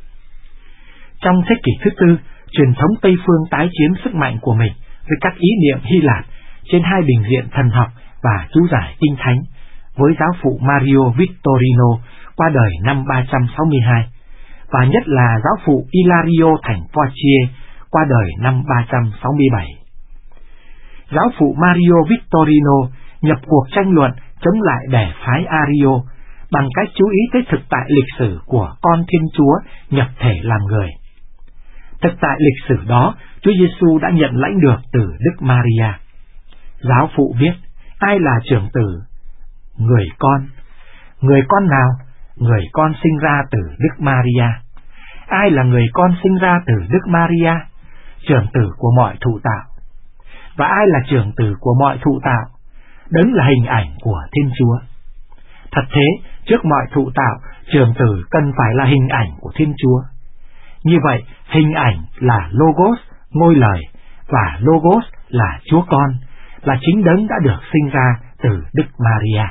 Trong thế kỷ thứ tư, truyền thống Tây Phương tái chiếm sức mạnh của mình với các ý niệm Hy Lạp trên hai bình diện thần học và chú giải kinh thánh, với giáo phụ Mario Vittorino qua đời năm 362, và nhất là giáo phụ Ilario thành Poitiers qua đời năm 367. Giáo phụ Mario Vittorino nhập cuộc tranh luận chống lại bè phái Ario bằng cách chú ý tới thực tại lịch sử của con Thiên Chúa nhập thể làm người. Thực tại lịch sử đó, Chúa Giêsu đã nhận lãnh được từ Đức Maria. Giáo phụ viết, ai là trưởng tử? Người con. Người con nào? Người con sinh ra từ Đức Maria. Ai là người con sinh ra từ Đức Maria? Trưởng tử của mọi thụ tạo. Và ai là trưởng tử của mọi thụ tạo? Đấng là hình ảnh của Thiên Chúa. Thật thế, trước mọi thụ tạo, trưởng tử cần phải là hình ảnh của Thiên Chúa. Như vậy, hình ảnh là Logos, ngôi lời, và Logos là Chúa Con, là chính đấng đã được sinh ra từ Đức Maria.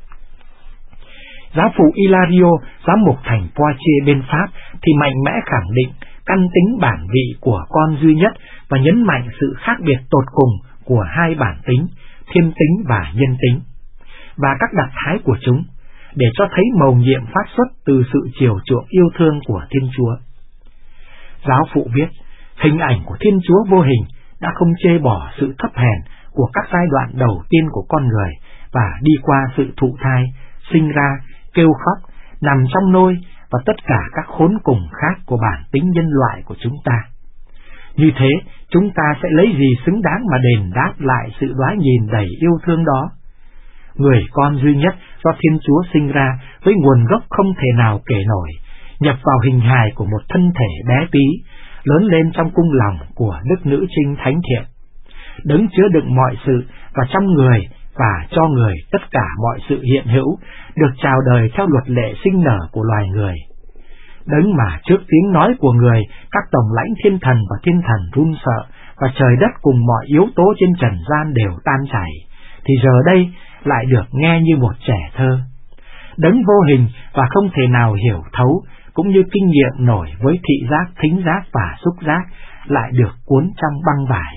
Giáo phụ Ilario, giám mục thành Poitiers bên Pháp, thì mạnh mẽ khẳng định căn tính bản vị của con duy nhất và nhấn mạnh sự khác biệt tột cùng của hai bản tính, thiên tính và nhân tính, và các đặc thái của chúng, để cho thấy mầu nhiệm phát xuất từ sự chiều chuộng yêu thương của Thiên Chúa. Giáo phụ viết, hình ảnh của Thiên Chúa vô hình đã không chê bỏ sự thấp hèn của các giai đoạn đầu tiên của con người và đi qua sự thụ thai, sinh ra, kêu khóc, nằm trong nôi và tất cả các khốn cùng khác của bản tính nhân loại của chúng ta. Như thế, chúng ta sẽ lấy gì xứng đáng mà đền đáp lại sự đoái nhìn đầy yêu thương đó? Người con duy nhất do Thiên Chúa sinh ra với nguồn gốc không thể nào kể nổi, nhập vào hình hài của một thân thể bé tí, lớn lên trong cung lòng của Đức Nữ Trinh thánh thiện, đấng chứa đựng mọi sự và trong người và cho người tất cả mọi sự hiện hữu, được chào đời theo luật lệ sinh nở của loài người. Đấng mà trước tiếng nói của người, các tổng lãnh thiên thần và thiên thần run sợ, và trời đất cùng mọi yếu tố trên trần gian đều tan chảy, thì giờ đây lại được nghe như một trẻ thơ. Đấng vô hình và không thể nào hiểu thấu, cũng như kinh nghiệm nổi với thị giác, thính giác và xúc giác, lại được cuốn trong băng vải.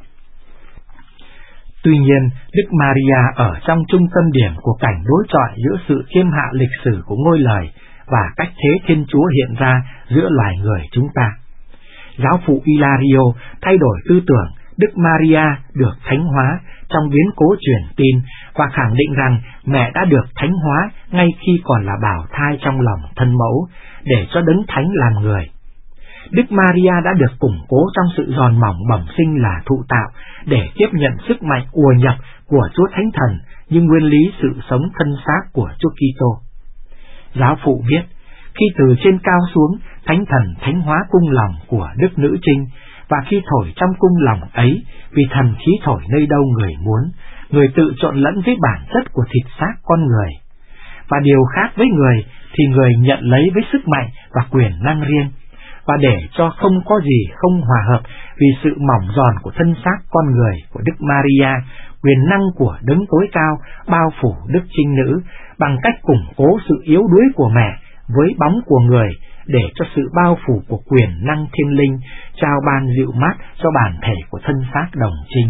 Tuy nhiên, Đức Maria ở trong trung tâm điểm của cảnh đối chọi giữa sự khiêm hạ lịch sử của ngôi lời và cách thế Thiên Chúa hiện ra giữa loài người chúng ta. Giáo phụ Ilario thay đổi tư tưởng Đức Maria được thánh hóa trong biến cố truyền tin và khẳng định rằng mẹ đã được thánh hóa ngay khi còn là bào thai trong lòng thân mẫu, để cho đấng thánh làm người. Đức Maria đã được củng cố trong sự giòn mỏng bẩm sinh là thụ tạo, để tiếp nhận sức mạnh ùa nhập của Chúa Thánh Thần như nguyên lý sự sống thân xác của Chúa Kitô. Giáo phụ viết, khi từ trên cao xuống, Thánh Thần thánh hóa cung lòng của Đức Nữ Trinh, và khi thổi trong cung lòng ấy, vì thần khí thổi nơi đâu người muốn, người tự trộn lẫn với bản chất của thịt xác con người. Và điều khác với người thì người nhận lấy với sức mạnh và quyền năng riêng, và để cho không có gì không hòa hợp vì sự mỏng giòn của thân xác con người của Đức Maria, quyền năng của đấng tối cao bao phủ Đức Trinh Nữ bằng cách củng cố sự yếu đuối của mẹ với bóng của người, để cho sự bao phủ của quyền năng thiên linh trao ban dịu mát cho bản thể của thân xác đồng trinh,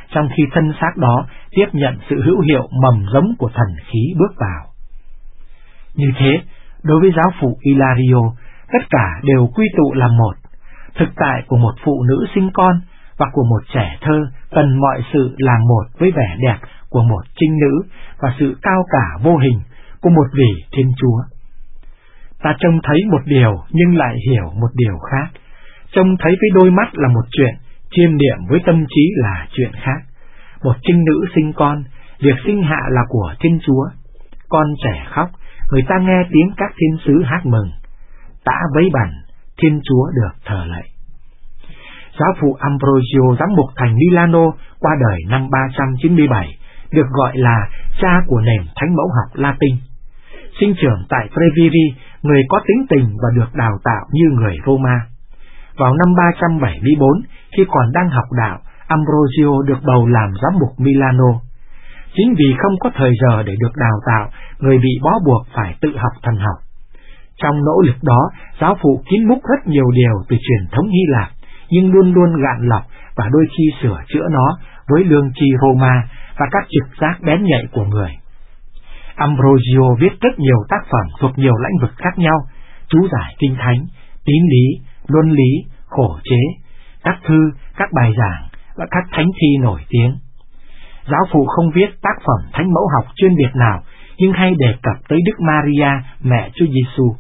trong khi thân xác đó tiếp nhận sự hữu hiệu mầm giống của thần khí bước vào. Như thế, đối với giáo phụ Ilario, tất cả đều quy tụ là một. Thực tại của một phụ nữ sinh con và của một trẻ thơ cần mọi sự làm một với vẻ đẹp của một trinh nữ và sự cao cả vô hình của một vị Thiên Chúa. Ta trông thấy một điều nhưng lại hiểu một điều khác. Trông thấy với đôi mắt là một chuyện, chiêm niệm với tâm trí là chuyện khác. Một trinh nữ sinh con, việc sinh hạ là của Thiên Chúa. Con trẻ khóc, người ta nghe tiếng các thiên sứ hát mừng. Tã vấy bẩn, Thiên Chúa được thờ lạy. Giáo phụ Ambrogio giám mục thành Milano qua đời năm 397, được gọi là cha của nền thánh mẫu học Latin. Sinh trưởng tại Treviri, người có tính tình và được đào tạo như người Roma. Vào năm 374, khi còn đang học đạo, Ambrogio được bầu làm giám mục Milano. Chính vì không có thời giờ để được đào tạo, người bị bó buộc phải tự học thần học. Trong nỗ lực đó, giáo phụ kín múc rất nhiều điều từ truyền thống Hy Lạp, nhưng luôn luôn gạn lọc và đôi khi sửa chữa nó với lương tri Roma và các trực giác bén nhạy của người. Ambrogio viết rất nhiều tác phẩm thuộc nhiều lĩnh vực khác nhau: chú giải kinh thánh, tín lý, luân lý, khổ chế, các thư, các bài giảng và các thánh thi nổi tiếng. Giáo phụ không viết tác phẩm thánh mẫu học chuyên biệt nào, nhưng hay đề cập tới Đức Maria, mẹ Chúa Giêsu.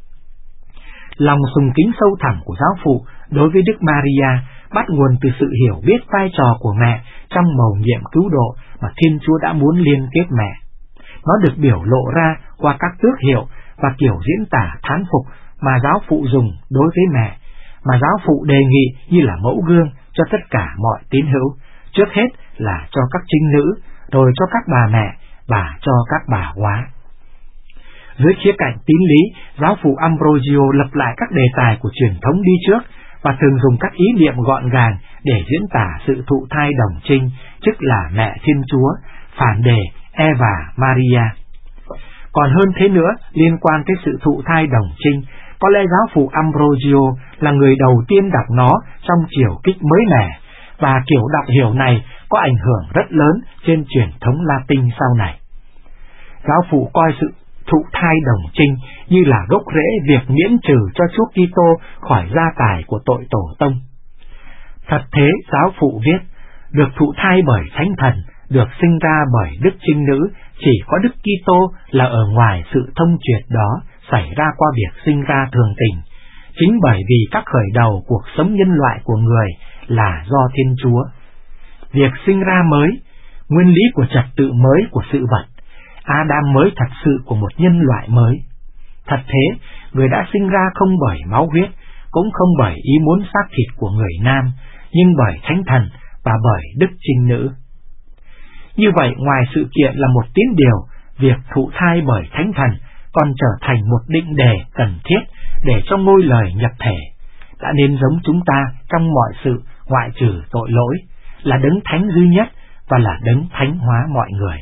Lòng sùng kính sâu thẳm của giáo phụ đối với Đức Maria bắt nguồn từ sự hiểu biết vai trò của mẹ trong mầu nhiệm cứu độ mà Thiên Chúa đã muốn liên kết mẹ. Nó được biểu lộ ra qua các tước hiệu và kiểu diễn tả thán phục mà giáo phụ dùng đối với mẹ, mà giáo phụ đề nghị như là mẫu gương cho tất cả mọi tín hữu, trước hết là cho các trinh nữ, rồi cho các bà mẹ và cho các bà góa. Dưới khía cạnh tín lý, giáo phụ Ambrogio lập lại các đề tài của truyền thống đi trước và thường dùng các ý niệm gọn gàng để diễn tả sự thụ thai đồng trinh, tức là mẹ Thiên Chúa, phản đề Eva Maria. Còn hơn thế nữa, liên quan tới sự thụ thai đồng trinh, có lẽ giáo phụ Ambrogio là người đầu tiên đọc nó trong chiều kích mới mẻ, và kiểu đọc hiểu này có ảnh hưởng rất lớn trên truyền thống Latin sau này. Giáo phụ coi sự thụ thai đồng trinh như là gốc rễ việc miễn trừ cho Chúa Kitô khỏi gia tài của tội tổ tông. Thật thế, giáo phụ viết, được thụ thai bởi Thánh Thần, được sinh ra bởi Đức Trinh Nữ, chỉ có Đức Kitô là ở ngoài sự thông truyền đó xảy ra qua việc sinh ra thường tình, chính bởi vì các khởi đầu cuộc sống nhân loại của người là do Thiên Chúa. Việc sinh ra mới, nguyên lý của trật tự mới của sự vật, Adam mới thật sự của một nhân loại mới. Thật thế, người đã sinh ra không bởi máu huyết, cũng không bởi ý muốn xác thịt của người nam, nhưng bởi Thánh Thần và bởi Đức Trinh Nữ. Như vậy, ngoài sự kiện là một tín điều, việc thụ thai bởi Thánh Thần còn trở thành một định đề cần thiết để cho ngôi lời nhập thể, đã nên giống chúng ta trong mọi sự ngoại trừ tội lỗi, là đấng thánh duy nhất và là đấng thánh hóa mọi người.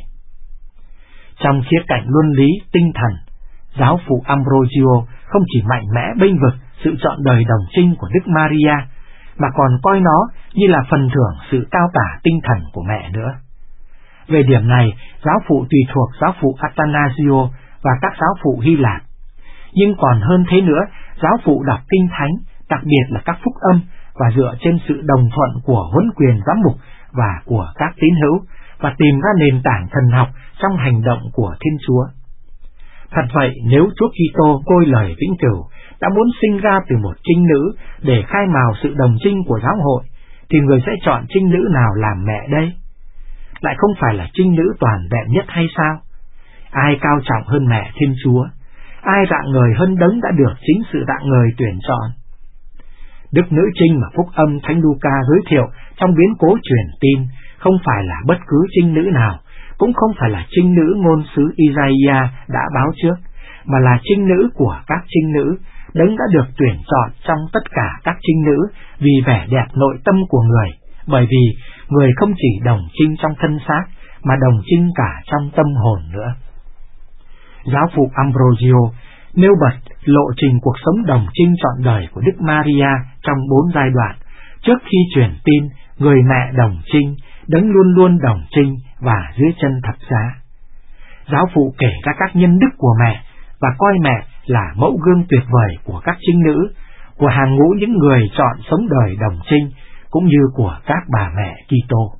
Trong khía cạnh luân lý tinh thần, giáo phụ Ambrogio không chỉ mạnh mẽ bênh vực sự chọn đời đồng trinh của Đức Maria, mà còn coi nó như là phần thưởng sự cao cả tinh thần của mẹ nữa. Về điểm này, giáo phụ tùy thuộc giáo phụ Athanasio và các giáo phụ Hy Lạp. Nhưng còn hơn thế nữa, giáo phụ đọc kinh thánh, đặc biệt là các phúc âm, và dựa trên sự đồng thuận của huấn quyền giám mục và của các tín hữu, và tìm ra nền tảng thần học trong hành động của Thiên Chúa. Thật vậy, nếu Chúa Kitô ngôi lời vĩnh cửu đã muốn sinh ra từ một trinh nữ để khai mào sự đồng trinh của giáo hội, thì người sẽ chọn trinh nữ nào làm mẹ đây? Lại không phải là trinh nữ toàn vẹn nhất hay sao? Ai cao trọng hơn mẹ Thiên Chúa? Ai rạng ngời hơn đấng đã được chính sự rạng ngời tuyển chọn? Đức nữ trinh mà phúc âm Thánh Luca giới thiệu trong biến cố truyền tin không phải là bất cứ trinh nữ nào, cũng không phải là trinh nữ ngôn sứ Isaiah đã báo trước, mà là trinh nữ của các trinh nữ, đấng đã được tuyển chọn trong tất cả các trinh nữ vì vẻ đẹp nội tâm của người, bởi vì người không chỉ đồng trinh trong thân xác, mà đồng trinh cả trong tâm hồn nữa. Giáo phụ Ambrogio nêu bật lộ trình cuộc sống đồng trinh trọn đời của Đức Maria trong 4 giai đoạn: trước khi truyền tin, người mẹ đồng trinh, Đấng luôn luôn đồng trinh và dưới chân thập giá. Giáo phụ kể ra các nhân đức của mẹ và coi mẹ là mẫu gương tuyệt vời của các trinh nữ, của hàng ngũ những người chọn sống đời đồng trinh, cũng như của các bà mẹ Kitô.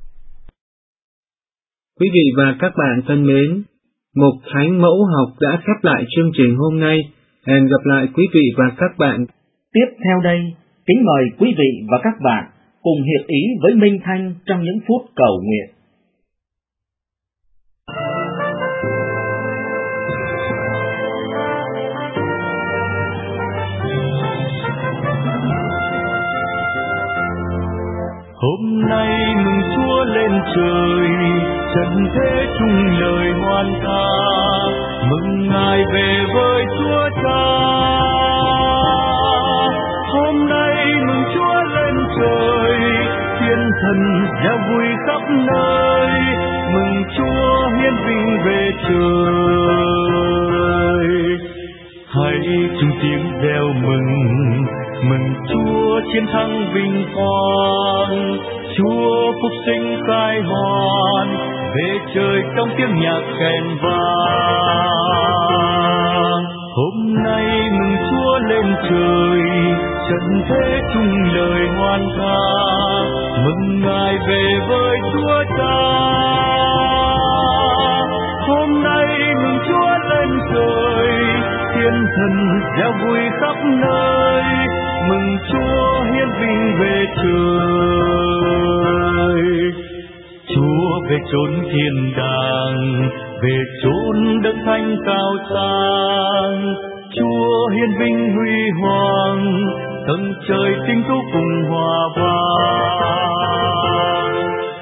Quý vị và các bạn thân mến, mục Thánh Mẫu Học đã khép lại chương trình hôm nay. Hẹn gặp lại quý vị và các bạn. Tiếp theo đây, kính mời quý vị và các bạn cùng hiệp ý với Minh Thanh trong những phút cầu nguyện. Hôm nay mừng Chúa lên trời, trần thế chung lời hoan ca, mừng Ngài về với Chúa Cha. Hôm nay mừng Chúa lên trời, thiên thần reo vui khắp nơi, mừng Chúa hiển vinh về trời. Hãy chung tiếng reo mừng, mừng Chúa chiến thắng vinh quang, Chúa phục sinh khai hoàn, về trời trong tiếng nhạc kèn vang. Hôm nay mừng Chúa lên trời, trần thế chung lời hoan ca, mừng Ngài về với Chúa Cha. Hôm nay mừng Chúa lên trời, thiên thần reo vui khắp nơi, mừng Chúa hiển vinh về trời. Chúa về chốn thiên đàng, về chốn đấng thánh cao sang, Chúa hiển vinh huy hoàng, tầng trời tinh tú cùng hòa vang.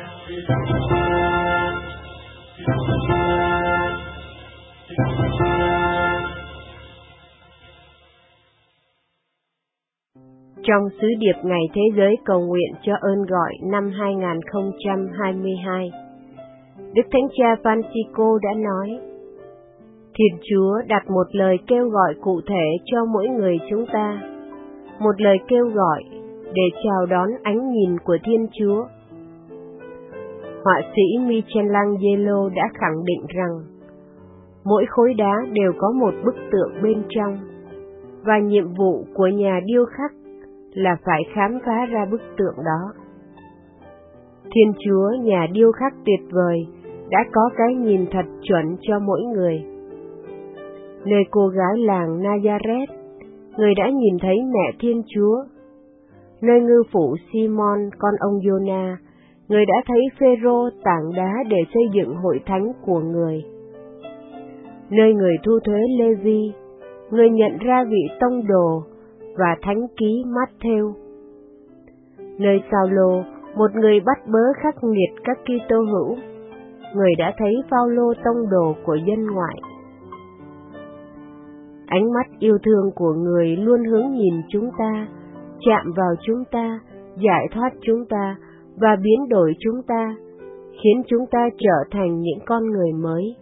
Trong sứ điệp Ngày Thế giới cầu nguyện cho ơn gọi năm 2022, Đức Thánh Cha Francisco đã nói: Thiên Chúa đặt một lời kêu gọi cụ thể cho mỗi người chúng ta, một lời kêu gọi để chào đón ánh nhìn của Thiên Chúa. Họa sĩ Michelangelo đã khẳng định rằng mỗi khối đá đều có một bức tượng bên trong, và nhiệm vụ của nhà điêu khắc là phải khám phá ra bức tượng đó. Thiên Chúa, nhà điêu khắc tuyệt vời, đã có cái nhìn thật chuẩn cho mỗi người. Nơi cô gái làng Nazareth, người đã nhìn thấy mẹ Thiên Chúa. Nơi ngư phủ Simon, con ông Giô-na, người đã thấy Phêrô tảng đá để xây dựng hội thánh của người. Nơi người thu thuế Lê-vi, người nhận ra vị tông đồ và thánh ký Mát-thêu. Nơi Sao-lô, một người bắt bớ khắc nghiệt các Kitô hữu, người đã thấy Phao-lô tông đồ của dân ngoại. Ánh mắt yêu thương của người luôn hướng nhìn chúng ta, chạm vào chúng ta, giải thoát chúng ta và biến đổi chúng ta, khiến chúng ta trở thành những con người mới.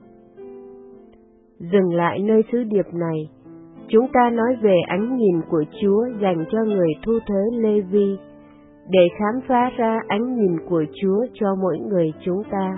Dừng lại nơi sứ điệp này, chúng ta nói về ánh nhìn của Chúa dành cho người thu thuế Lê-vi, để khám phá ra ánh nhìn của Chúa cho mỗi người chúng ta.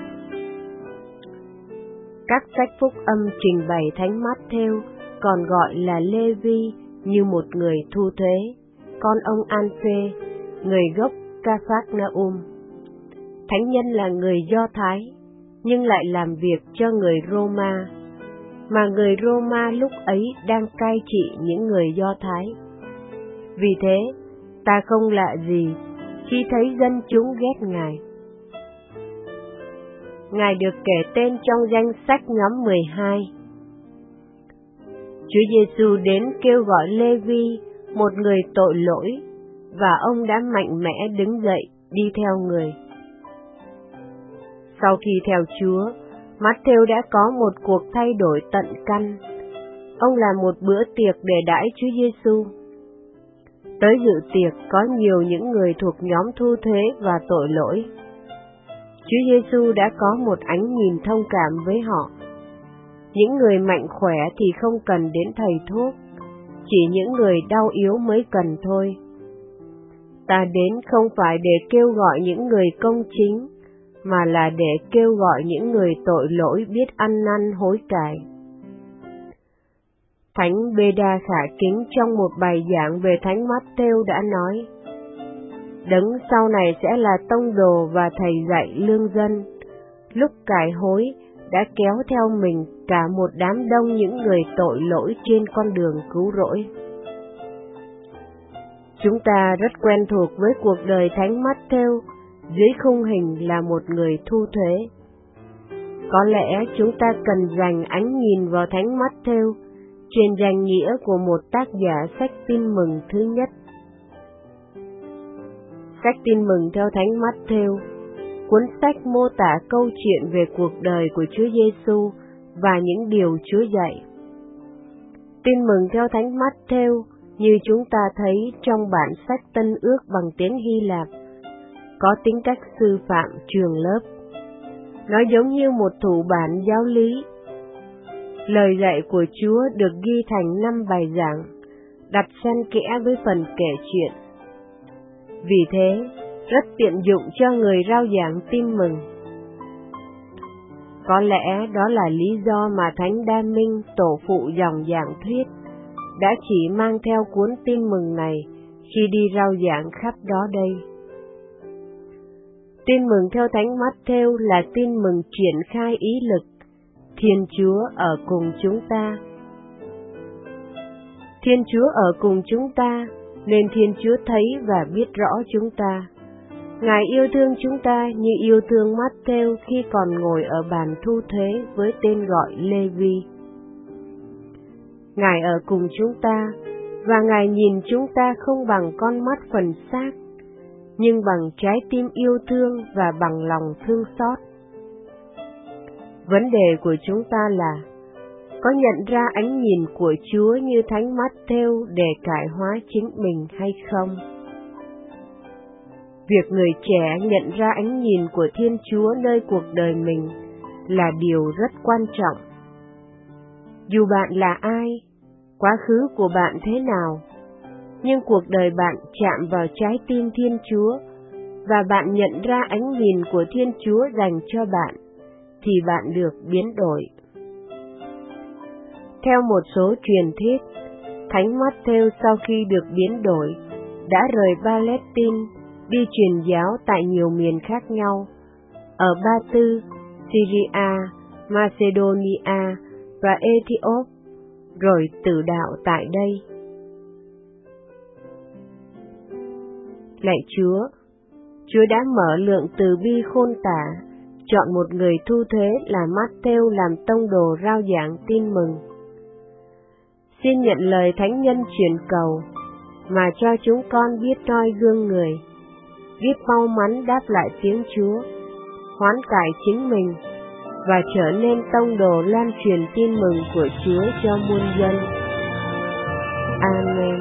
Các sách phúc âm trình bày Thánh Mát-thêu còn gọi là Lê-vi như một người thu thuế, con ông An-phê, người gốc Ca-phác-na-um. Thánh nhân là người Do Thái, nhưng lại làm việc cho người Roma, mà người Roma lúc ấy đang cai trị những người Do Thái. Vì thế, ta không lạ gì khi thấy dân chúng ghét Ngài. Ngài được kể tên trong danh sách nhóm 12. Chúa Giêsu đến kêu gọi Lê-vi, một người tội lỗi, và ông đã mạnh mẽ đứng dậy đi theo người. Sau khi theo Chúa, Mát-thêu đã có một cuộc thay đổi tận căn. Ông làm một bữa tiệc để đãi Chúa Giêsu. Tới dự tiệc có nhiều những người thuộc nhóm thu thuế và tội lỗi. Chúa Giêsu đã có một ánh nhìn thông cảm với họ. Những người mạnh khỏe thì không cần đến thầy thuốc, chỉ những người đau yếu mới cần thôi. Ta đến không phải để kêu gọi những người công chính, mà là để kêu gọi những người tội lỗi biết ăn năn hối cải. Thánh Bê-đa Khả Kính trong một bài giảng về Thánh Mát-thêu đã nói: Đấng sau này sẽ là tông đồ và thầy dạy lương dân, lúc cải hối đã kéo theo mình cả một đám đông những người tội lỗi trên con đường cứu rỗi. Chúng ta rất quen thuộc với cuộc đời Thánh Mát-thêu dưới khung hình là một người thu thuế. Có lẽ chúng ta cần dành ánh nhìn vào Thánh Mát-thêu trên danh nghĩa của một tác giả sách Tin Mừng thứ nhất. Sách Tin Mừng theo Thánh Mát-thêu, cuốn sách mô tả câu chuyện về cuộc đời của Chúa Giêsu và những điều Chúa dạy. Tin Mừng theo Thánh Mát-thêu, như chúng ta thấy trong bản sách Tân Ước bằng tiếng Hy Lạp, có tính cách sư phạm trường lớp. Nó giống như một thủ bản giáo lý. Lời dạy của Chúa được ghi thành 5 bài giảng, đặt xen kẽ với phần kể chuyện. Vì thế, rất tiện dụng cho người rao giảng tin mừng. Có lẽ đó là lý do mà Thánh Đa Minh, tổ phụ dòng giảng thuyết, đã chỉ mang theo cuốn tin mừng này khi đi rao giảng khắp đó đây. Tin mừng theo Thánh Mát-thêu là tin mừng triển khai ý lực Thiên Chúa ở cùng chúng ta. Thiên Chúa ở cùng chúng ta, nên Thiên Chúa thấy và biết rõ chúng ta. Ngài yêu thương chúng ta như yêu thương Mát-thêu khi còn ngồi ở bàn thu thuế với tên gọi Lê-vi. Ngài ở cùng chúng ta, và Ngài nhìn chúng ta không bằng con mắt phần xác, nhưng bằng trái tim yêu thương và bằng lòng thương xót. Vấn đề của chúng ta là, có nhận ra ánh nhìn của Chúa như Thánh Mát-thêu để cải hóa chính mình hay không? Việc người trẻ nhận ra ánh nhìn của Thiên Chúa nơi cuộc đời mình là điều rất quan trọng. Dù bạn là ai, quá khứ của bạn thế nào, nhưng cuộc đời bạn chạm vào trái tim Thiên Chúa, và bạn nhận ra ánh nhìn của Thiên Chúa dành cho bạn, thì bạn được biến đổi. Theo một số truyền thuyết, Thánh Mát-thêu sau khi được biến đổi, đã rời Palestine, đi truyền giáo tại nhiều miền khác nhau, ở Ba Tư, Syria, Macedonia và Ethiopia, rồi tử đạo tại đây. Lạy Chúa, Chúa đã mở lượng từ bi khôn tả, chọn một người thu thuế là Mát-thêu làm tông đồ rao giảng tin mừng. Xin nhận lời thánh nhân truyền cầu, mà cho chúng con biết noi gương người, biết mau mắn đáp lại tiếng Chúa, hoán cải chính mình, và trở nên tông đồ loan truyền tin mừng của Chúa cho muôn dân. Amen.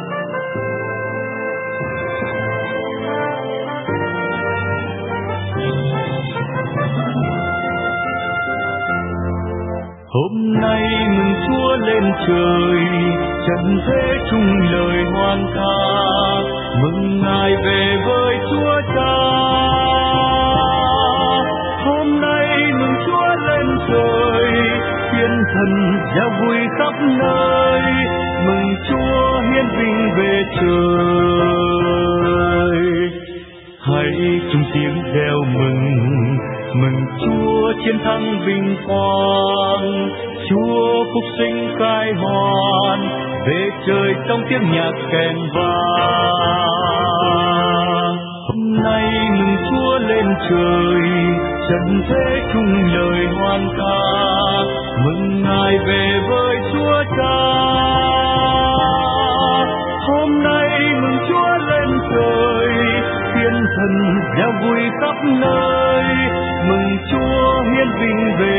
Hôm nay mừng Chúa lên trời, trần thế chung lời hoan ca, mừng Ngài về với Chúa Cha. Hôm nay mừng Chúa lên trời, thiên thần reo vui khắp nơi, mừng Chúa hiển vinh về trời. Hãy chung tiếng reo mừng, mừng Chúa chiến thắng vinh quang, Chúa phục sinh khai hoàn, về trời trong tiếng nhạc kèn vang. Hôm nay mừng Chúa lên trời, trần thế chung lời hoan ca, mừng Ngài về với Chúa Cha. Hôm nay mừng Chúa lên trời, thiên thần reo vui khắp nơi, mừng Chúa hiển vinh về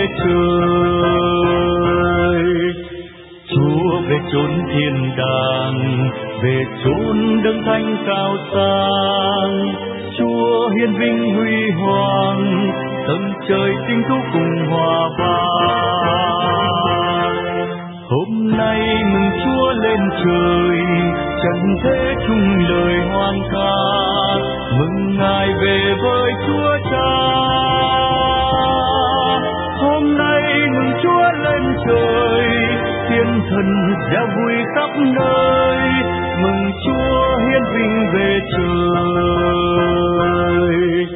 trời. Chúa về chốn thiên đàng, về chốn đấng thánh cao sang, Chúa hiển vinh huy hoàng, tầng trời tinh tú cùng hòa vang. Hôm nay mừng Chúa lên trời, trần thế chung lời hoan ca, mừng Ngài về với Chúa Cha. Chúa lên trời, thiên thần reo vui khắp nơi, mừng Chúa hiển vinh về trời.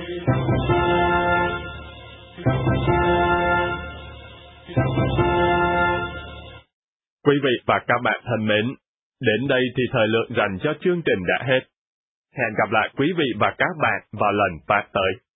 Quý vị và các bạn thân mến, đến đây thì thời lượng dành cho chương trình đã hết. Hẹn gặp lại quý vị và các bạn vào lần phát tới.